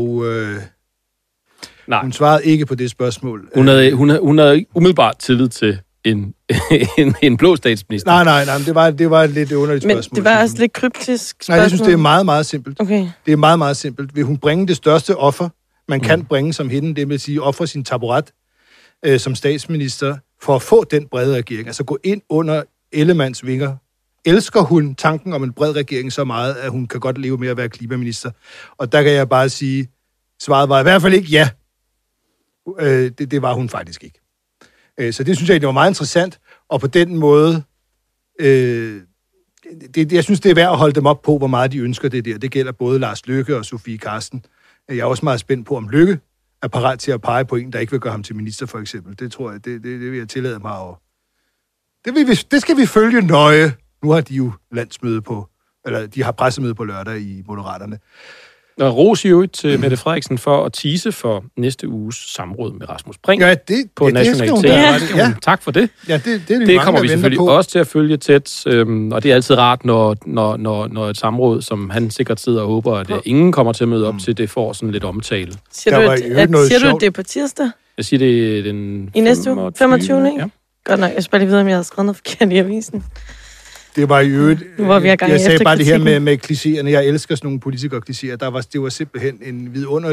Speaker 1: hun svarede ikke på det spørgsmål.
Speaker 3: Hun havde umiddelbart tillid til en blå statsminister.
Speaker 1: Nej, det var et lidt underligt spørgsmål.
Speaker 2: Men det var også lidt kryptisk spørgsmål.
Speaker 1: Nej, jeg synes, det er meget, meget simpelt.
Speaker 2: Okay.
Speaker 1: Det er meget, meget simpelt. Vil hun bringe det største offer, man kan bringe som hende, det vil sige ofre sin taburet som statsminister, for at få den brede regering, altså gå ind under Ellemanns vinger. Elsker hun tanken om en bred regering så meget, at hun kan godt leve med at være klimaminister? Og der kan jeg bare sige, svaret var i hvert fald ikke ja. Det var hun faktisk ikke. Så det synes jeg, det var meget interessant, og på den måde, jeg synes, det er værd at holde dem op på, hvor meget de ønsker det der. Det gælder både Lars Løkke og Sofie Carsten. Jeg er også meget spændt på, om Løkke er parat til at pege på en, der ikke vil gøre ham til minister, for eksempel. Det tror jeg, det vil jeg tillade mig over. Det skal vi følge nøje. Nu har de jo landsmøde på, eller de har pressemøde på lørdag i Moderaterne.
Speaker 3: Og ros i øvrigt til Mette Frederiksen for at tease for næste uges samråd med Rasmus Brink på National TV. Ja. Tak for det.
Speaker 1: Ja,
Speaker 3: det kommer vi selvfølgelig også til at følge tæt, og det er altid rart, når et samråd, som han sikkert sidder og håber, at ingen kommer til at møde op til, det får sådan lidt omtale.
Speaker 2: Siger du det på tirsdag?
Speaker 3: Jeg siger det den
Speaker 2: i næste 25. Ikke? Ja. Godt nok, jeg skal bare lige vide, om jeg havde skrevet noget forkert i avisen.
Speaker 1: Det var i øvrigt...
Speaker 2: Jeg
Speaker 1: sagde bare det her med klichéerne. Jeg elsker sådan nogle politikere-klichéer. Det var simpelthen en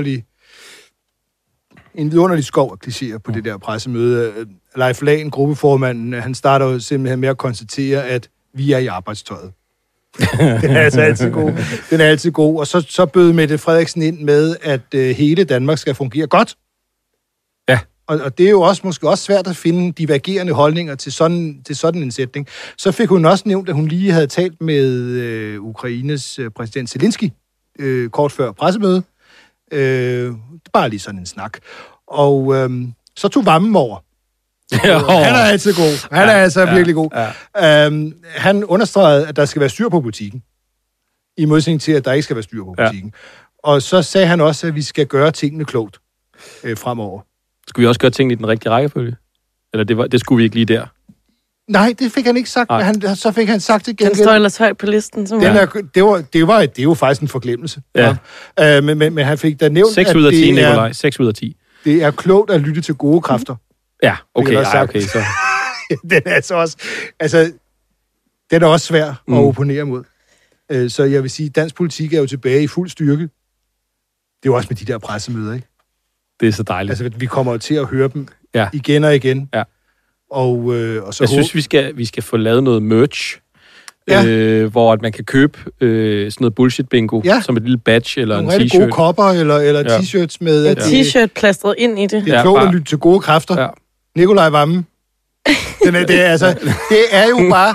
Speaker 1: vidunderlig skov af klichéer på det der pressemøde. Leif Lahn, gruppeformanden, han starter jo simpelthen med at konstatere, at vi er i arbejdstøjet. Den er altså altid god. Og så bød Mette Frederiksen ind med, at hele Danmark skal fungere godt.
Speaker 3: Ja.
Speaker 1: Og det er jo måske også svært at finde divergerende holdninger til sådan en sætning. Så fik hun også nævnt, at hun lige havde talt med Ukraines præsident Zelensky kort før pressemødet. Bare lige sådan en snak. Og så tog Vammen over. Han er altid god. Han er altså virkelig god. Ja. Han understregede, at der skal være styr på butikken. I modsætning til, at der ikke skal være styr på butikken. Ja. Og så sagde han også, at vi skal gøre tingene klogt fremover.
Speaker 3: Skulle vi også gøre tingene i den rigtige rækkefølge? Eller det skulle vi ikke lige der?
Speaker 1: Nej, det fik han ikke sagt, men så fik han sagt det igen.
Speaker 2: Den står ellers højt på listen.
Speaker 1: Det er jo faktisk en forglemmelse. Ja. Men han fik da nævnt,
Speaker 3: 6 ud af 10, Nikolaj. 6 ud af 10.
Speaker 1: Det er klogt at lytte til gode kræfter.
Speaker 3: Ja, okay, så.
Speaker 1: Den er altså også... Altså, den er også svær at opponere mod. Så jeg vil sige, at dansk politik er jo tilbage i fuld styrke. Det er jo også med de der pressemøder, ikke?
Speaker 3: Det er så dejligt.
Speaker 1: Altså, vi kommer jo til at høre dem igen og igen. Ja. Og så
Speaker 3: jeg synes, vi skal få lavet noget merch, hvor at man kan købe sådan noget bullshit bingo, som et lille badge eller
Speaker 1: nogle
Speaker 3: en t-shirt.
Speaker 1: Gode kopper eller t-shirts med...
Speaker 2: En t-shirt plastret ind i det.
Speaker 1: Det er klogt at lytte til gode kræfter. Ja. Nikolaj Vammen. Det er jo bare...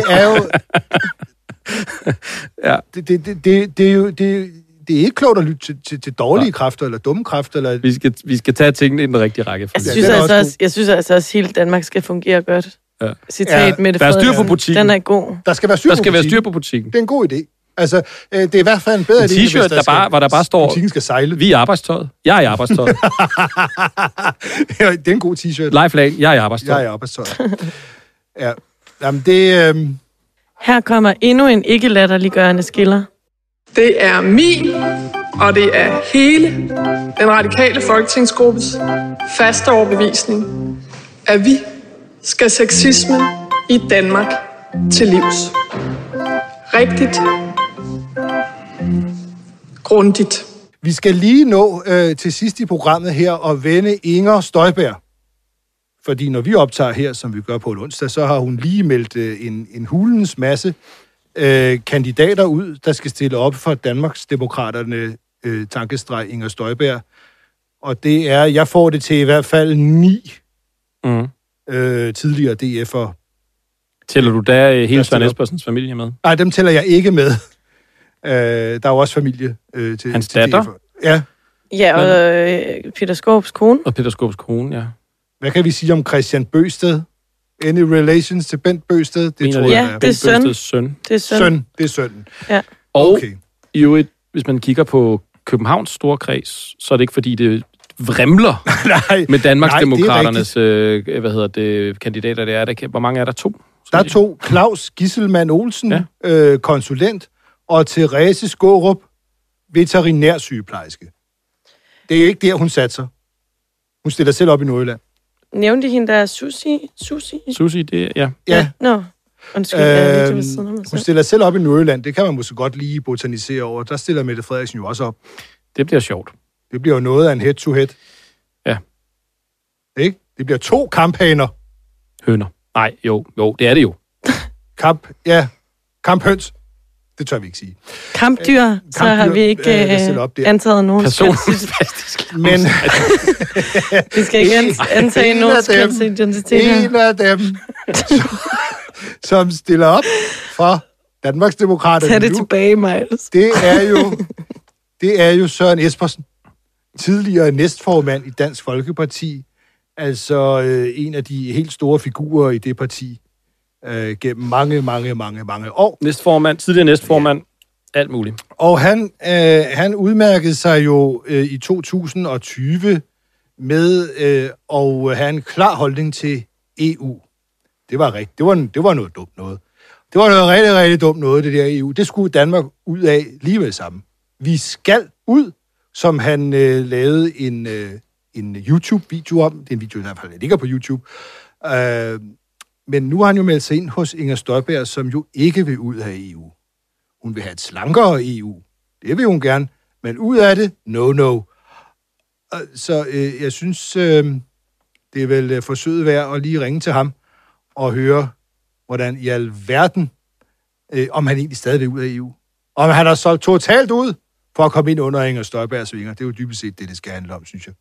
Speaker 1: Det er ikke klogt at lytte til dårlige kræfter eller dumme kræfter. Eller...
Speaker 3: Vi skal tage tingene i den rigtige rækkefølge.
Speaker 2: Jeg synes altså også, at hele Danmark skal fungere godt. Ja. Citat med det.
Speaker 3: Der er styr på butikken.
Speaker 2: Den er god.
Speaker 1: Der skal være styr på butikken. Det er en god iddet er i hvert fald en bedre idé,
Speaker 3: t-shirt, hvor der bare står,
Speaker 1: butikken skal sejle.
Speaker 3: Vi er i arbejdstøjet. Jeg er i arbejdstøjet.
Speaker 1: Det er en god t-shirt.
Speaker 3: Leif Lahn, jeg er i arbejdstøjet.
Speaker 1: Jeg er i arbejdstøjet. Ja. Jamen, det...
Speaker 2: Her kommer endnu en ikke-latterliggørende skiller.
Speaker 11: Det er min, og det er hele den radikale folketingsgruppes faste overbevisning, at vi skal sexismen i Danmark til livs. Rigtigt. Grundigt.
Speaker 1: Vi skal lige nå til sidst i programmet her og vende Inger Støjberg. Fordi når vi optager her, som vi gør på en onsdag, så har hun lige meldt en hulens masse kandidater ud, der skal stille op for Danmarksdemokraterne, tankestreg Inger Støjberg. Og det er, jeg får det til i hvert fald 9 tidligere DF'er.
Speaker 3: Tæller du da hele Søren Espersens familie med?
Speaker 1: Nej, dem tæller jeg ikke med. Der er jo også familie til
Speaker 3: hans datter?
Speaker 1: DF'er. Ja.
Speaker 2: Ja, og Peter Skaarups kone.
Speaker 3: Og Peter Skaarups kone, ja.
Speaker 1: Hvad kan vi sige om Christian Bøgsted? Any relations til Bent Bøgsted?
Speaker 2: Det tror jeg. Det er
Speaker 3: søn.
Speaker 2: Det er
Speaker 1: søn.
Speaker 2: Ja.
Speaker 3: Og i øvrigt, hvis man kigger på Københavns store kreds, så er det ikke fordi, det vrimler med Danmarksdemokraternes kandidater. Det er. Hvor mange er der? 2?
Speaker 1: Der er 2. Claus Gisselmann Olsen, konsulent, og Therese Skaarup, veterinærsygeplejerske. Det er ikke der, hun satser. Hun stiller selv op i Nordjylland.
Speaker 2: Nævnte hende der Susie,
Speaker 3: det er,
Speaker 1: ja.
Speaker 2: Nå, undskyld,
Speaker 1: hun stiller selv op i Nordjylland. Det kan man måske godt lige botanisere over. Der stiller Mette Frederiksen jo også op.
Speaker 3: Det bliver sjovt.
Speaker 1: Det bliver jo noget af en head-to-head.
Speaker 3: Ja.
Speaker 1: Ikke? Det bliver 2 kamphaner.
Speaker 3: Høner. Nej, jo, det er det jo.
Speaker 1: Kamphøns. Det tør vi ikke sige.
Speaker 2: Kampdyr, så har vi ikke antaget nogen
Speaker 3: personspastisk.
Speaker 1: Men
Speaker 2: vi skal ikke antage nogen kønsidentiteter.
Speaker 1: En af dem, som stiller op for Danmarksdemokraterne.
Speaker 2: Tag det tilbage, Miles.
Speaker 1: Det er jo Søren Espersen, tidligere næstformand i Dansk Folkeparti, altså en af de helt store figurer i det parti gennem mange år.
Speaker 3: Tidligere næstformand. Alt muligt.
Speaker 1: Og han udmærkede sig jo i 2020 med at have en klar holdning til EU. Det var noget dumt noget. Det var noget rigtig, rigtig dumt noget, det der EU. Det skulle Danmark ud af lige med det samme. Vi skal ud, som han lavede en YouTube-video om. Det er en video, der i hvert fald ligger på YouTube. Men nu har han jo meldt sig ind hos Inger Støjberg, som jo ikke vil ud af EU. Hun vil have et slankere EU. Det vil hun gerne. Men ud af det, no. Så jeg synes, det er vel forsøget værd at lige ringe til ham og høre, hvordan i alverden, om han egentlig stadig vil ud af EU. Om han er så totalt ud for at komme ind under Inger Støjbergs vinger. Det er jo dybest set det skal handle om, synes jeg.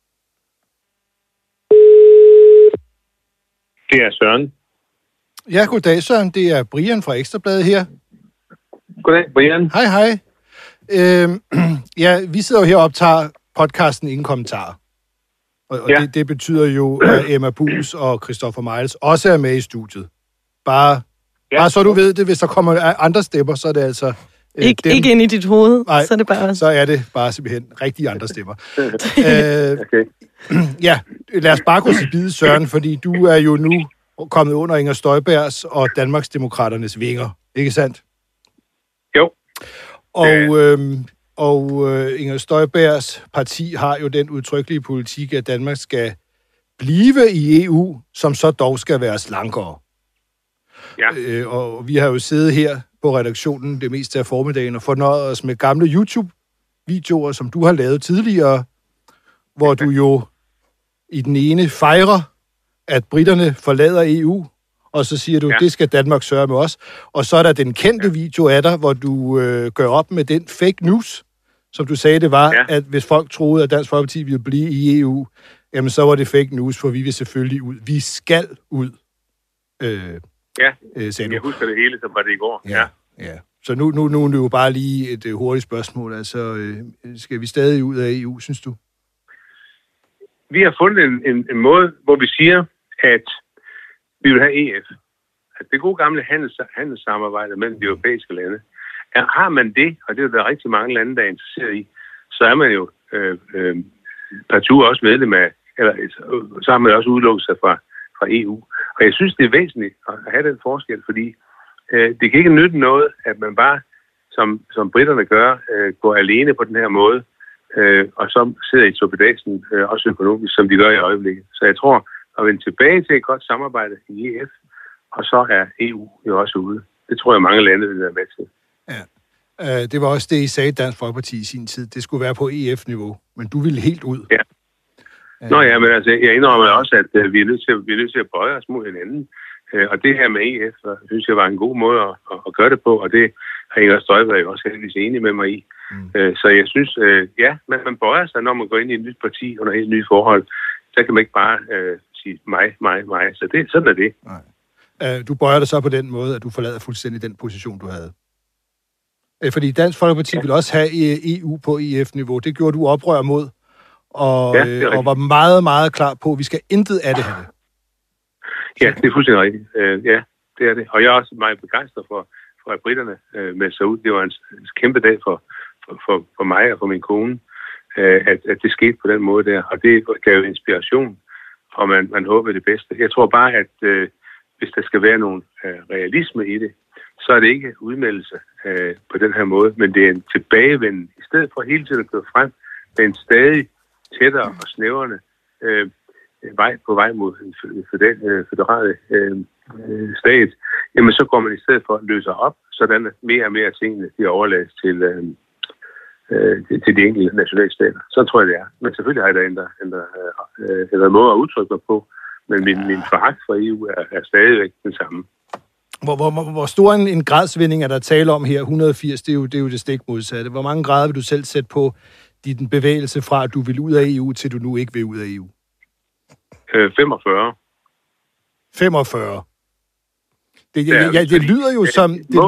Speaker 12: Det er Søren.
Speaker 1: Ja, goddag Søren. Det er Brian fra Ekstrabladet her.
Speaker 12: Goddag, Brian.
Speaker 1: Hej. Ja, vi sidder jo her og optager podcasten Ingen Kommentarer. Og ja. det betyder jo, at Emma Buus og Christoffer Miles også er med i studiet. Bare så du ved det, hvis der kommer andre stemmer, så er det altså...
Speaker 2: Ikke ind i dit hoved,
Speaker 1: nej,
Speaker 2: så er det bare...
Speaker 1: så er det bare simpelthen rigtige andre stemmer. Okay. Ja, lad os bare gå til bide, Søren, fordi du er jo nu kommet under Inger Støjbergs og Danmarksdemokraternes vinger, ikke sandt?
Speaker 12: Jo.
Speaker 1: Og Inger Støjbergs parti har jo den udtrykkelige politik, at Danmark skal blive i EU, som så dog skal være slankere. Ja. Og vi har jo siddet her på redaktionen det meste af formiddagen og fornøjet os med gamle YouTube-videoer, som du har lavet tidligere, hvor du jo i den ene fejrer, at britterne forlader EU, og så siger du, det skal Danmark sørge med os. Og så er der den kendte video af dig, hvor du gør op med den fake news, som du sagde det var, at hvis folk troede, at Dansk Folkeparti ville blive i EU, jamen så var det fake news, for vi vil selvfølgelig ud. Vi skal ud.
Speaker 12: Jeg husker det hele, som var det i går.
Speaker 1: Ja. Så nu er det jo bare lige et hurtigt spørgsmål. Altså, skal vi stadig ud af EU, synes du?
Speaker 12: Vi har fundet en måde, hvor vi siger, at vi vil have EF. At det gode gamle handelssamarbejde mellem de europæiske lande. Har man det, og det er jo der rigtig mange lande, der er interesseret i, så er man jo partout også medlem af, eller så har man også udelukket sig fra EU. Og jeg synes, det er væsentligt at have den forskel, fordi det kan ikke nytte noget, at man bare, som britterne gør, går alene på den her måde, og så sidder i suppedasen, også økonomisk, som de gør i øjeblikket. Så jeg tror, at vende tilbage til et godt samarbejde i EF, og så er EU jo også ude. Det tror jeg, mange lande vil være med til.
Speaker 1: Ja. Det var også det, I sagde Dansk Folkeparti i sin tid. Det skulle være på EF-niveau, men du ville helt ud.
Speaker 12: Ja. Nå ja, men altså, jeg indrømmer også, at vi er nødt til at bøje os mod hinanden. Og det her med EF, synes jeg var en god måde at gøre det på, og det har Inger Støjberg jo også heldigvis enig med mig i. Så jeg synes, man bøjer sig, når man går ind i et nyt parti under helt nye forhold. Så kan man ikke bare sige mig. Så sådan er det.
Speaker 1: Nej. Du bøjer dig så på den måde, at du forlader fuldstændig den position, du havde. Fordi Dansk Folkeparti vil også have EU på EF-niveau. Det gjorde du oprør mod, og var meget, meget klar på, at vi skal intet af det have.
Speaker 12: Ja, det er fuldstændig rigtigt. Ja, det er det. Og jeg er også meget begejstret for at britterne meldte sig ud. Det var en kæmpe dag for mig og for min kone, at det skete på den måde der. Og det gav inspiration, og man håber det bedste. Jeg tror bare, at hvis der skal være nogen realisme i det, så er det ikke udmeldelse på den her måde, men det er en tilbagevenden. I stedet for hele tiden at gå frem med en stadig tættere og snævrende på vej mod en føderale stat, jamen så går man i stedet for at løse op, sådan at mere og mere af tingene de overlades til de enkelte nationalstater. Så tror jeg, det er. Men selvfølgelig har jeg da ændret måde at udtrykke mig på, men min foragt for EU er stadigvæk den samme.
Speaker 1: Hvor stor en gradsvinding er der tale om her? 180, det er jo det stik modsatte. Hvor mange grader vil du selv sætte på din bevægelse fra, at du vil ud af EU, til du nu ikke vil ud af EU?
Speaker 12: 45.
Speaker 1: 45? Det lyder jo som...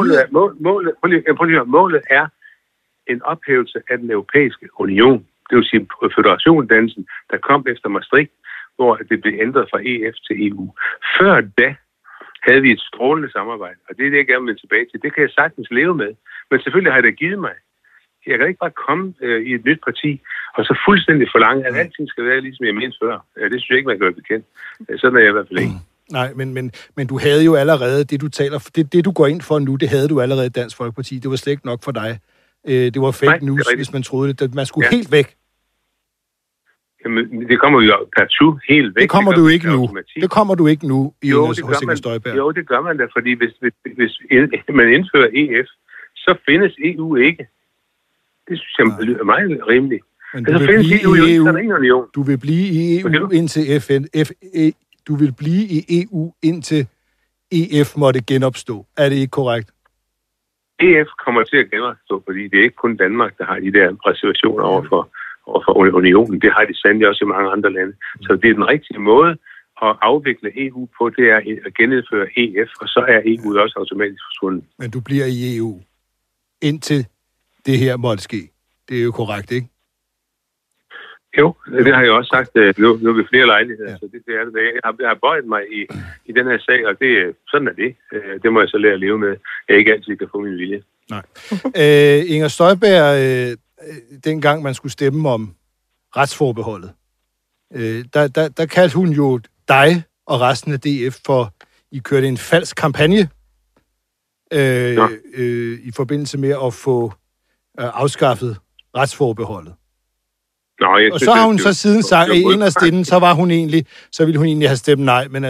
Speaker 12: Målet er en ophævelse af den europæiske union. Det vil sige føderationsdannelsen, der kom efter Maastricht, hvor det blev ændret fra EF til EU. Før da havde vi et strålende samarbejde. Og det er det, jeg gerne vil tilbage til. Det kan jeg sagtens leve med. Men selvfølgelig har det givet mig. Jeg kan ikke bare komme i et nyt parti, og så fuldstændig forlange, at alting skal være ligesom jeg mente før. Det synes jeg ikke, man kan være bekendt. Sådan er jeg i hvert fald ikke.
Speaker 1: Nej, men du havde jo allerede det du går ind for nu, det havde du allerede i Dansk Folkeparti. Det var slet ikke nok for dig. Det var fake news, hvis man troede det. Man skulle helt væk.
Speaker 12: Jamen, det kommer jo partout helt væk.
Speaker 1: Det kommer du ikke nu. Det kommer du ikke nu hos Inger Støjberg.
Speaker 12: Jo, det gør man da, fordi hvis man indfører EF, så findes EU ikke. Det synes jeg lyder meget rimeligt.
Speaker 1: Men du vil blive i EU. Du vil blive i EU indtil du vil blive i EU indtil EF måtte genopstå. Er det ikke korrekt?
Speaker 12: EF kommer til at genopstå, fordi det er ikke kun Danmark, der har de der reservationer overfor unionen. Det har de sandelig også i mange andre lande. Så det er den rigtige måde at afvikle EU på, det er at genindføre EF, og så er EU også automatisk forsvundet. Men
Speaker 1: du bliver i EU indtil det her måtte ske. Det er jo korrekt, ikke?
Speaker 12: Jo, det har jeg også sagt nu ved flere lejligheder, ja. Så det er det. Jeg har bøjet mig i den her sag, og sådan er det. Det må jeg så lære at leve med. Jeg ikke altid kan få min vilje.
Speaker 1: Nej. Inger Støjberg, dengang man skulle stemme om retsforbeholdet, der kaldte hun jo dig og resten af DF for, I kørte en falsk kampagne i forbindelse med at få afskaffet retsforbeholdet.
Speaker 12: Nå,
Speaker 1: og så har hun så siden sagt, at inderst inden, så ville hun egentlig have stemt nej, men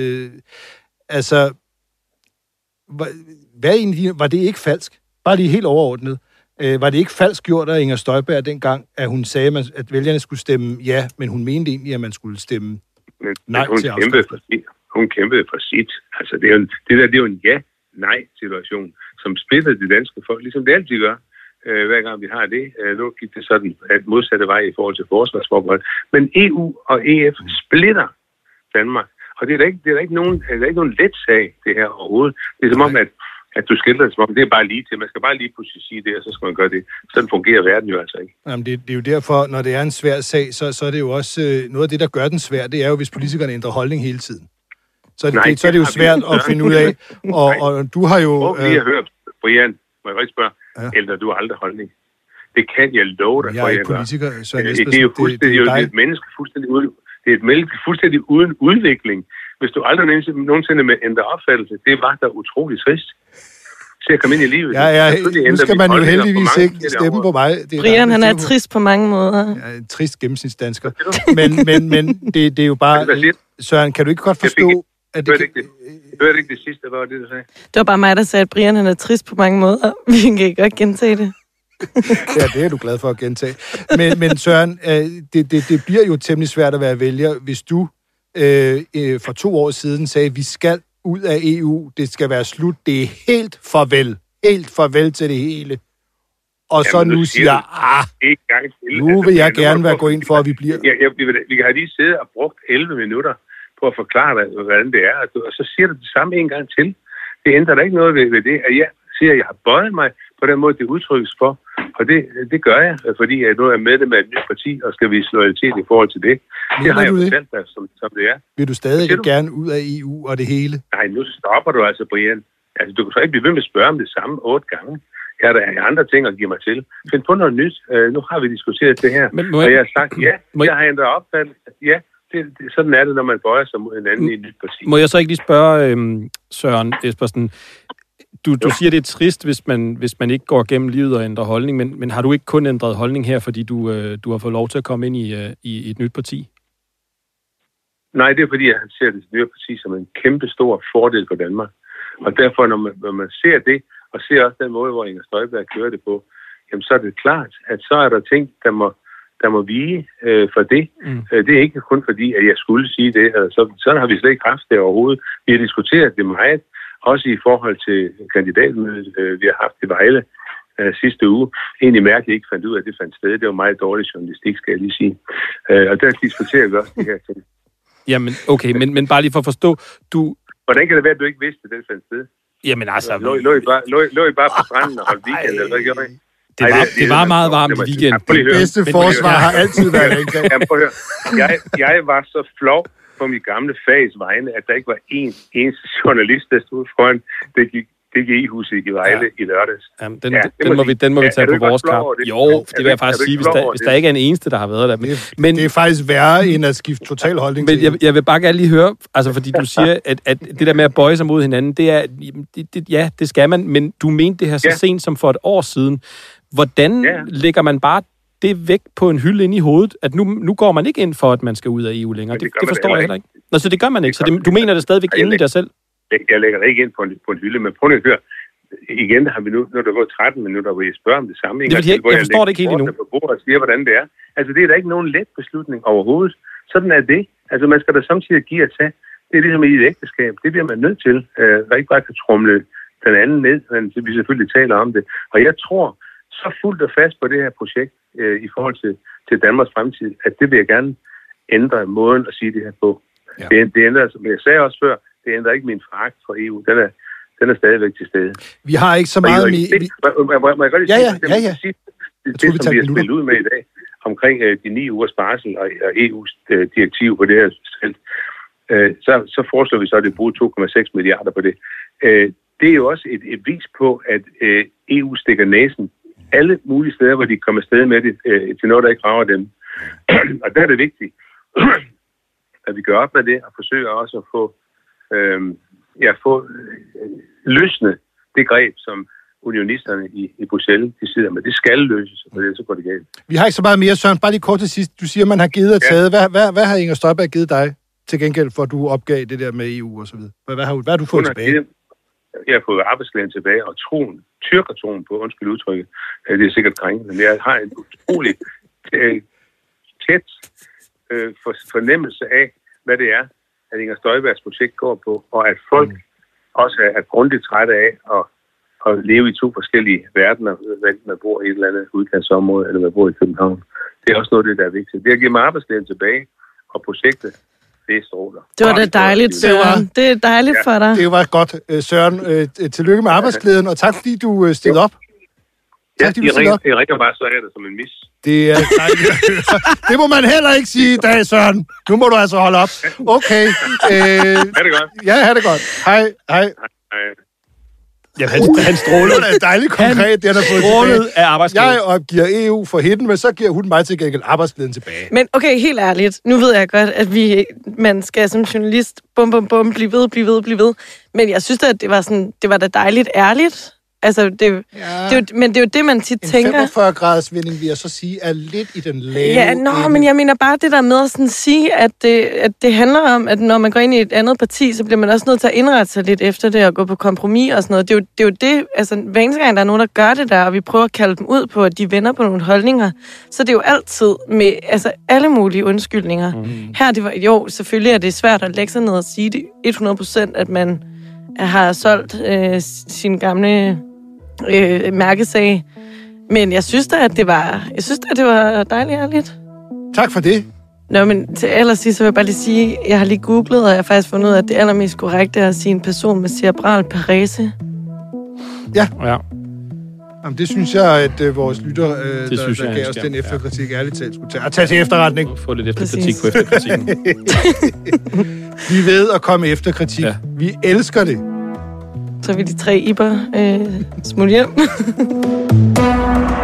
Speaker 1: hvad egentlig, var det ikke falsk? Bare lige helt overordnet. Var det ikke falsk gjort af Inger Støjberg dengang, at hun sagde, at vælgerne skulle stemme ja, men hun mente egentlig, at man skulle stemme nej til afskaffelsen?
Speaker 12: Hun kæmpede for sit. Altså, det er jo en ja-nej-situation, som splitter det danske folk, ligesom det altid gør. Hver gang vi har det. Nu gik det sådan at modsatte vej i forhold til forsvarsforbehold. Men EU og EF splitter Danmark. Og det er ikke nogen let sag, det her overhovedet. Det er som om, at du skildrer det som om, det er bare lige til. Man skal bare lige pludselig sige det, og så skal man gøre det. Sådan fungerer verden jo altså ikke.
Speaker 1: Jamen, det er jo derfor, når det er en svær sag, så er det jo også noget af det, der gør den svær. Det er jo, hvis politikerne ændrer holdning hele tiden. Så er det jo svært at finde ud af. Og du har jo...
Speaker 12: Vi har hørt, Brian, må jeg ikke spørge, ældre du aldrig holdning. Det kan jeg love dig,
Speaker 1: jeg er ikke politiker, så
Speaker 12: det er jo fuldstændig et menneske fuldstændig uden udvikling. Hvis du aldrig nogensinde med ændre opfattelse, det var da utroligt trist. Til at komme ind i livet.
Speaker 1: Nu skal man jo heldigvis ikke stemme på mig.
Speaker 2: Brian, han er trist på mange måder.
Speaker 1: Ja, en trist gennemsnitsdansker. Men det er jo bare... Søren, kan du ikke godt forstå...
Speaker 12: Jeg hørte ikke det sidste, hvad var det, du sagde?
Speaker 2: Det var bare mig, der sagde, at Brian han er trist på mange måder. Vi kan godt gentage det.
Speaker 1: Ja, det er du glad for at gentage. Men Søren, det bliver jo temmelig svært at være vælger, hvis du for 2 år siden sagde, at vi skal ud af EU, det skal være slut, det er helt farvel til det hele. Og så nu siger nu vil jeg gerne gå ind for, at vi bliver...
Speaker 12: Vi kan have lige siddet og brugt 11 minutter på at forklare dig, hvordan det er, og så siger du det samme en gang til. Det ændrer der ikke noget ved det, at jeg siger, at jeg har bøjet mig på den måde, det udtrykkes for, og det gør jeg, fordi jeg nu er medlem af et nyt parti, og skal vise loyalitet i forhold til det. Det har jeg fortalt dig, som det er.
Speaker 1: Vil du stadig gerne ud af EU og det hele?
Speaker 12: Nej, nu stopper du altså, Brian. Altså, du kan så ikke blive ved med at spørge om det samme 8 gange. Jeg har der andre ting at give mig til. Find på noget nyt. Nu har vi diskuteret det her, og jeg har sagt, jeg har ændret opfattelse, sådan er det, når man bøjer sig mod hinanden i et nyt parti.
Speaker 3: Må jeg så ikke lige spørge, Søren Espersen, du siger, det er trist, hvis man ikke går gennem livet og ændrer holdning, men har du ikke kun ændret holdning her, fordi du har fået lov til at komme ind i et nyt parti?
Speaker 12: Nej, det er fordi, jeg ser det nye parti som en kæmpe stor fordel for Danmark. Og derfor, når man ser det, og ser også den måde, hvor Inger Støjberg kører det på, jamen så er det klart, at så er der ting, der må vige for det. Det er ikke kun fordi, at jeg skulle sige det. Sådan har vi slet ikke haft det overhovedet. Vi har diskuteret det meget, også i forhold til kandidatmødet, vi har haft i Vejle sidste uge. Egentlig mærkeligt ikke fandt ud af, at det fandt sted. Det var meget dårlig journalistik, skal jeg lige sige. Og der diskuterer vi også det her ting.
Speaker 3: Jamen, okay, men bare lige for at forstå,
Speaker 12: Hvordan kan det være, at du ikke vidste, at det fandt sted?
Speaker 3: Jamen altså...
Speaker 12: Lå I bare på stranden og holdt weekend, eller hvad gjorde I?
Speaker 3: Det var meget varmt i weekenden.
Speaker 1: Det bedste forsvar har altid været en.
Speaker 12: Jamen, prøv at høre. Jeg var så flov på mit gamle fags vegne, at der ikke var eneste journalist, der stod foran DGI-huset i Vejle i lørdags.
Speaker 3: Jamen, den må vi tage på vores kap. Jo, det vil jeg faktisk sige, hvis der ikke er en eneste, der har været der. Men
Speaker 1: det er faktisk værre, end at skifte total holdning til.
Speaker 3: Men jeg vil bare gerne lige høre, altså fordi du siger, at det der med at bøje sig mod hinanden, det er, ja, det skal man, men du mente det her så sent som for et år siden. Hvordan lægger man bare det væk på en hylde inde i hovedet, at nu går man ikke ind for, at man skal ud af EU længere? Det forstår jeg heller ikke. Nå, så det gør man ikke. Så du mener det stadigvæk inde i dig selv?
Speaker 12: Jeg lægger det ikke ind på en hylde, men prøv at høre. Igen har vi nu, når der går 13 minutter, hvor jeg spørger om det samme.
Speaker 3: Jeg forstår det ikke helt endnu.
Speaker 12: På bordet og siger, hvordan det er. Altså, det er da ikke nogen let beslutning overhovedet. Sådan er det. Altså, man skal da samtidig give og tage. Det er ligesom i et ægteskab. Det bliver man nødt til. Der ikke bare kan tromle den anden ned, men vi selvfølgelig taler om det. Og jeg tror så fuldt og fast på det her projekt i forhold til Danmarks fremtid, at det vil jeg gerne ændre måden at sige det her på. Ja. Det ændrer, som jeg sagde også før, det ændrer ikke min foragt for EU. Den er stadigvæk til stede.
Speaker 1: Vi har ikke så meget...
Speaker 12: Må jeg godt lige sige, det, som vi har spillet ud med i dag, omkring de 9 ugers barsel og EU's direktiv på det her felt, så foreslår vi så, at det bruger 2,6 milliarder på det. Det er jo også et vis på, at EU stikker næsen alle mulige steder, hvor de kommer afsted med det, til noget, der ikke rager dem. Og der er det vigtigt, at vi gør op med det, og forsøger også at få løsne det greb, som unionisterne i Bruxelles, de sidder med. Det skal løses, og det så går det galt.
Speaker 1: Vi har ikke så meget mere, Søren. Bare lige kort til sidst. Du siger, man har givet og taget. Hvad har Inger Støjberg givet dig til gengæld, for at du opgav det der med EU og så videre? Hvad har du fået tilbage?
Speaker 12: Jeg har fået arbejdsglæden tilbage, og tyrkertroen på, undskyld udtrykket, det er sikkert krænkende, men jeg har en utrolig tæt fornemmelse af, hvad det er, at Inger Støjbergs projekt går på, og at folk også er grundigt trætte af at leve i 2 forskellige verdener, hvis man bor i et eller andet udkantsområde, eller man bor i København. Det er også noget af det, der er vigtigt. Det har givet mig arbejdsglæden tilbage, og projektet, det er stråler.
Speaker 2: Det var da dejligt, Søren. Det er dejligt for dig.
Speaker 1: Det var godt, Søren. Tillykke med arbejdsglæden, og tak fordi du stillede op.
Speaker 12: Jeg ringer bare, så er det som en mis.
Speaker 1: Det er dejligt at høre. Det må man heller ikke sige i dag, Søren. Nu må du altså holde op. Okay.
Speaker 12: Ha' det godt.
Speaker 1: Ja, ha' det godt. Hej.
Speaker 3: Ja, han strålede.
Speaker 1: Det er dejligt konkret, det han har fået
Speaker 3: tilbage. Af arbejdsglæden.
Speaker 1: Jeg opgiver EU for hende, men så giver hun mig til gengæld arbejdsglæden tilbage.
Speaker 2: Men okay, helt ærligt. Nu ved jeg godt, at man skal som journalist blive ved. Men jeg synes da, at det var da dejligt ærligt. Altså, men det er jo det, man tit tænker.
Speaker 1: En 45-graders vending, vil jeg så sige, er lidt i den lave.
Speaker 2: Ja, men jeg mener bare det der med at sådan sige, at det handler om, at når man går ind i et andet parti, så bliver man også nødt til at indrette sig lidt efter det og gå på kompromis og sådan noget. Det er jo det, altså hver eneste gang, der er nogen, der gør det der, og vi prøver at kalde dem ud på, at de vender på nogle holdninger, så det er jo altid med alle mulige undskyldninger. Her, det var, jo, selvfølgelig er det svært at lægge sig ned og sige det 100%, at man har solgt sin gamle mærkesag. Men jeg synes da, at det var dejligt ærligt.
Speaker 1: Tak for det.
Speaker 2: Nå, men til allersidst, så vil jeg bare lige sige, jeg har lige googlet, og jeg har faktisk fundet ud af, at det allermest korrekte er at sige en person med cerebral parese.
Speaker 1: Ja. Jamen, det synes jeg, at vores lytter, der gav os den efterkritik, ærligt talt skulle tage til efterretning.
Speaker 3: Få lidt efterkritik på efterkritikken.
Speaker 1: Vi ved at komme efterkritik. Ja. Vi elsker det.
Speaker 2: Så vil de 3 iber smutte hjem.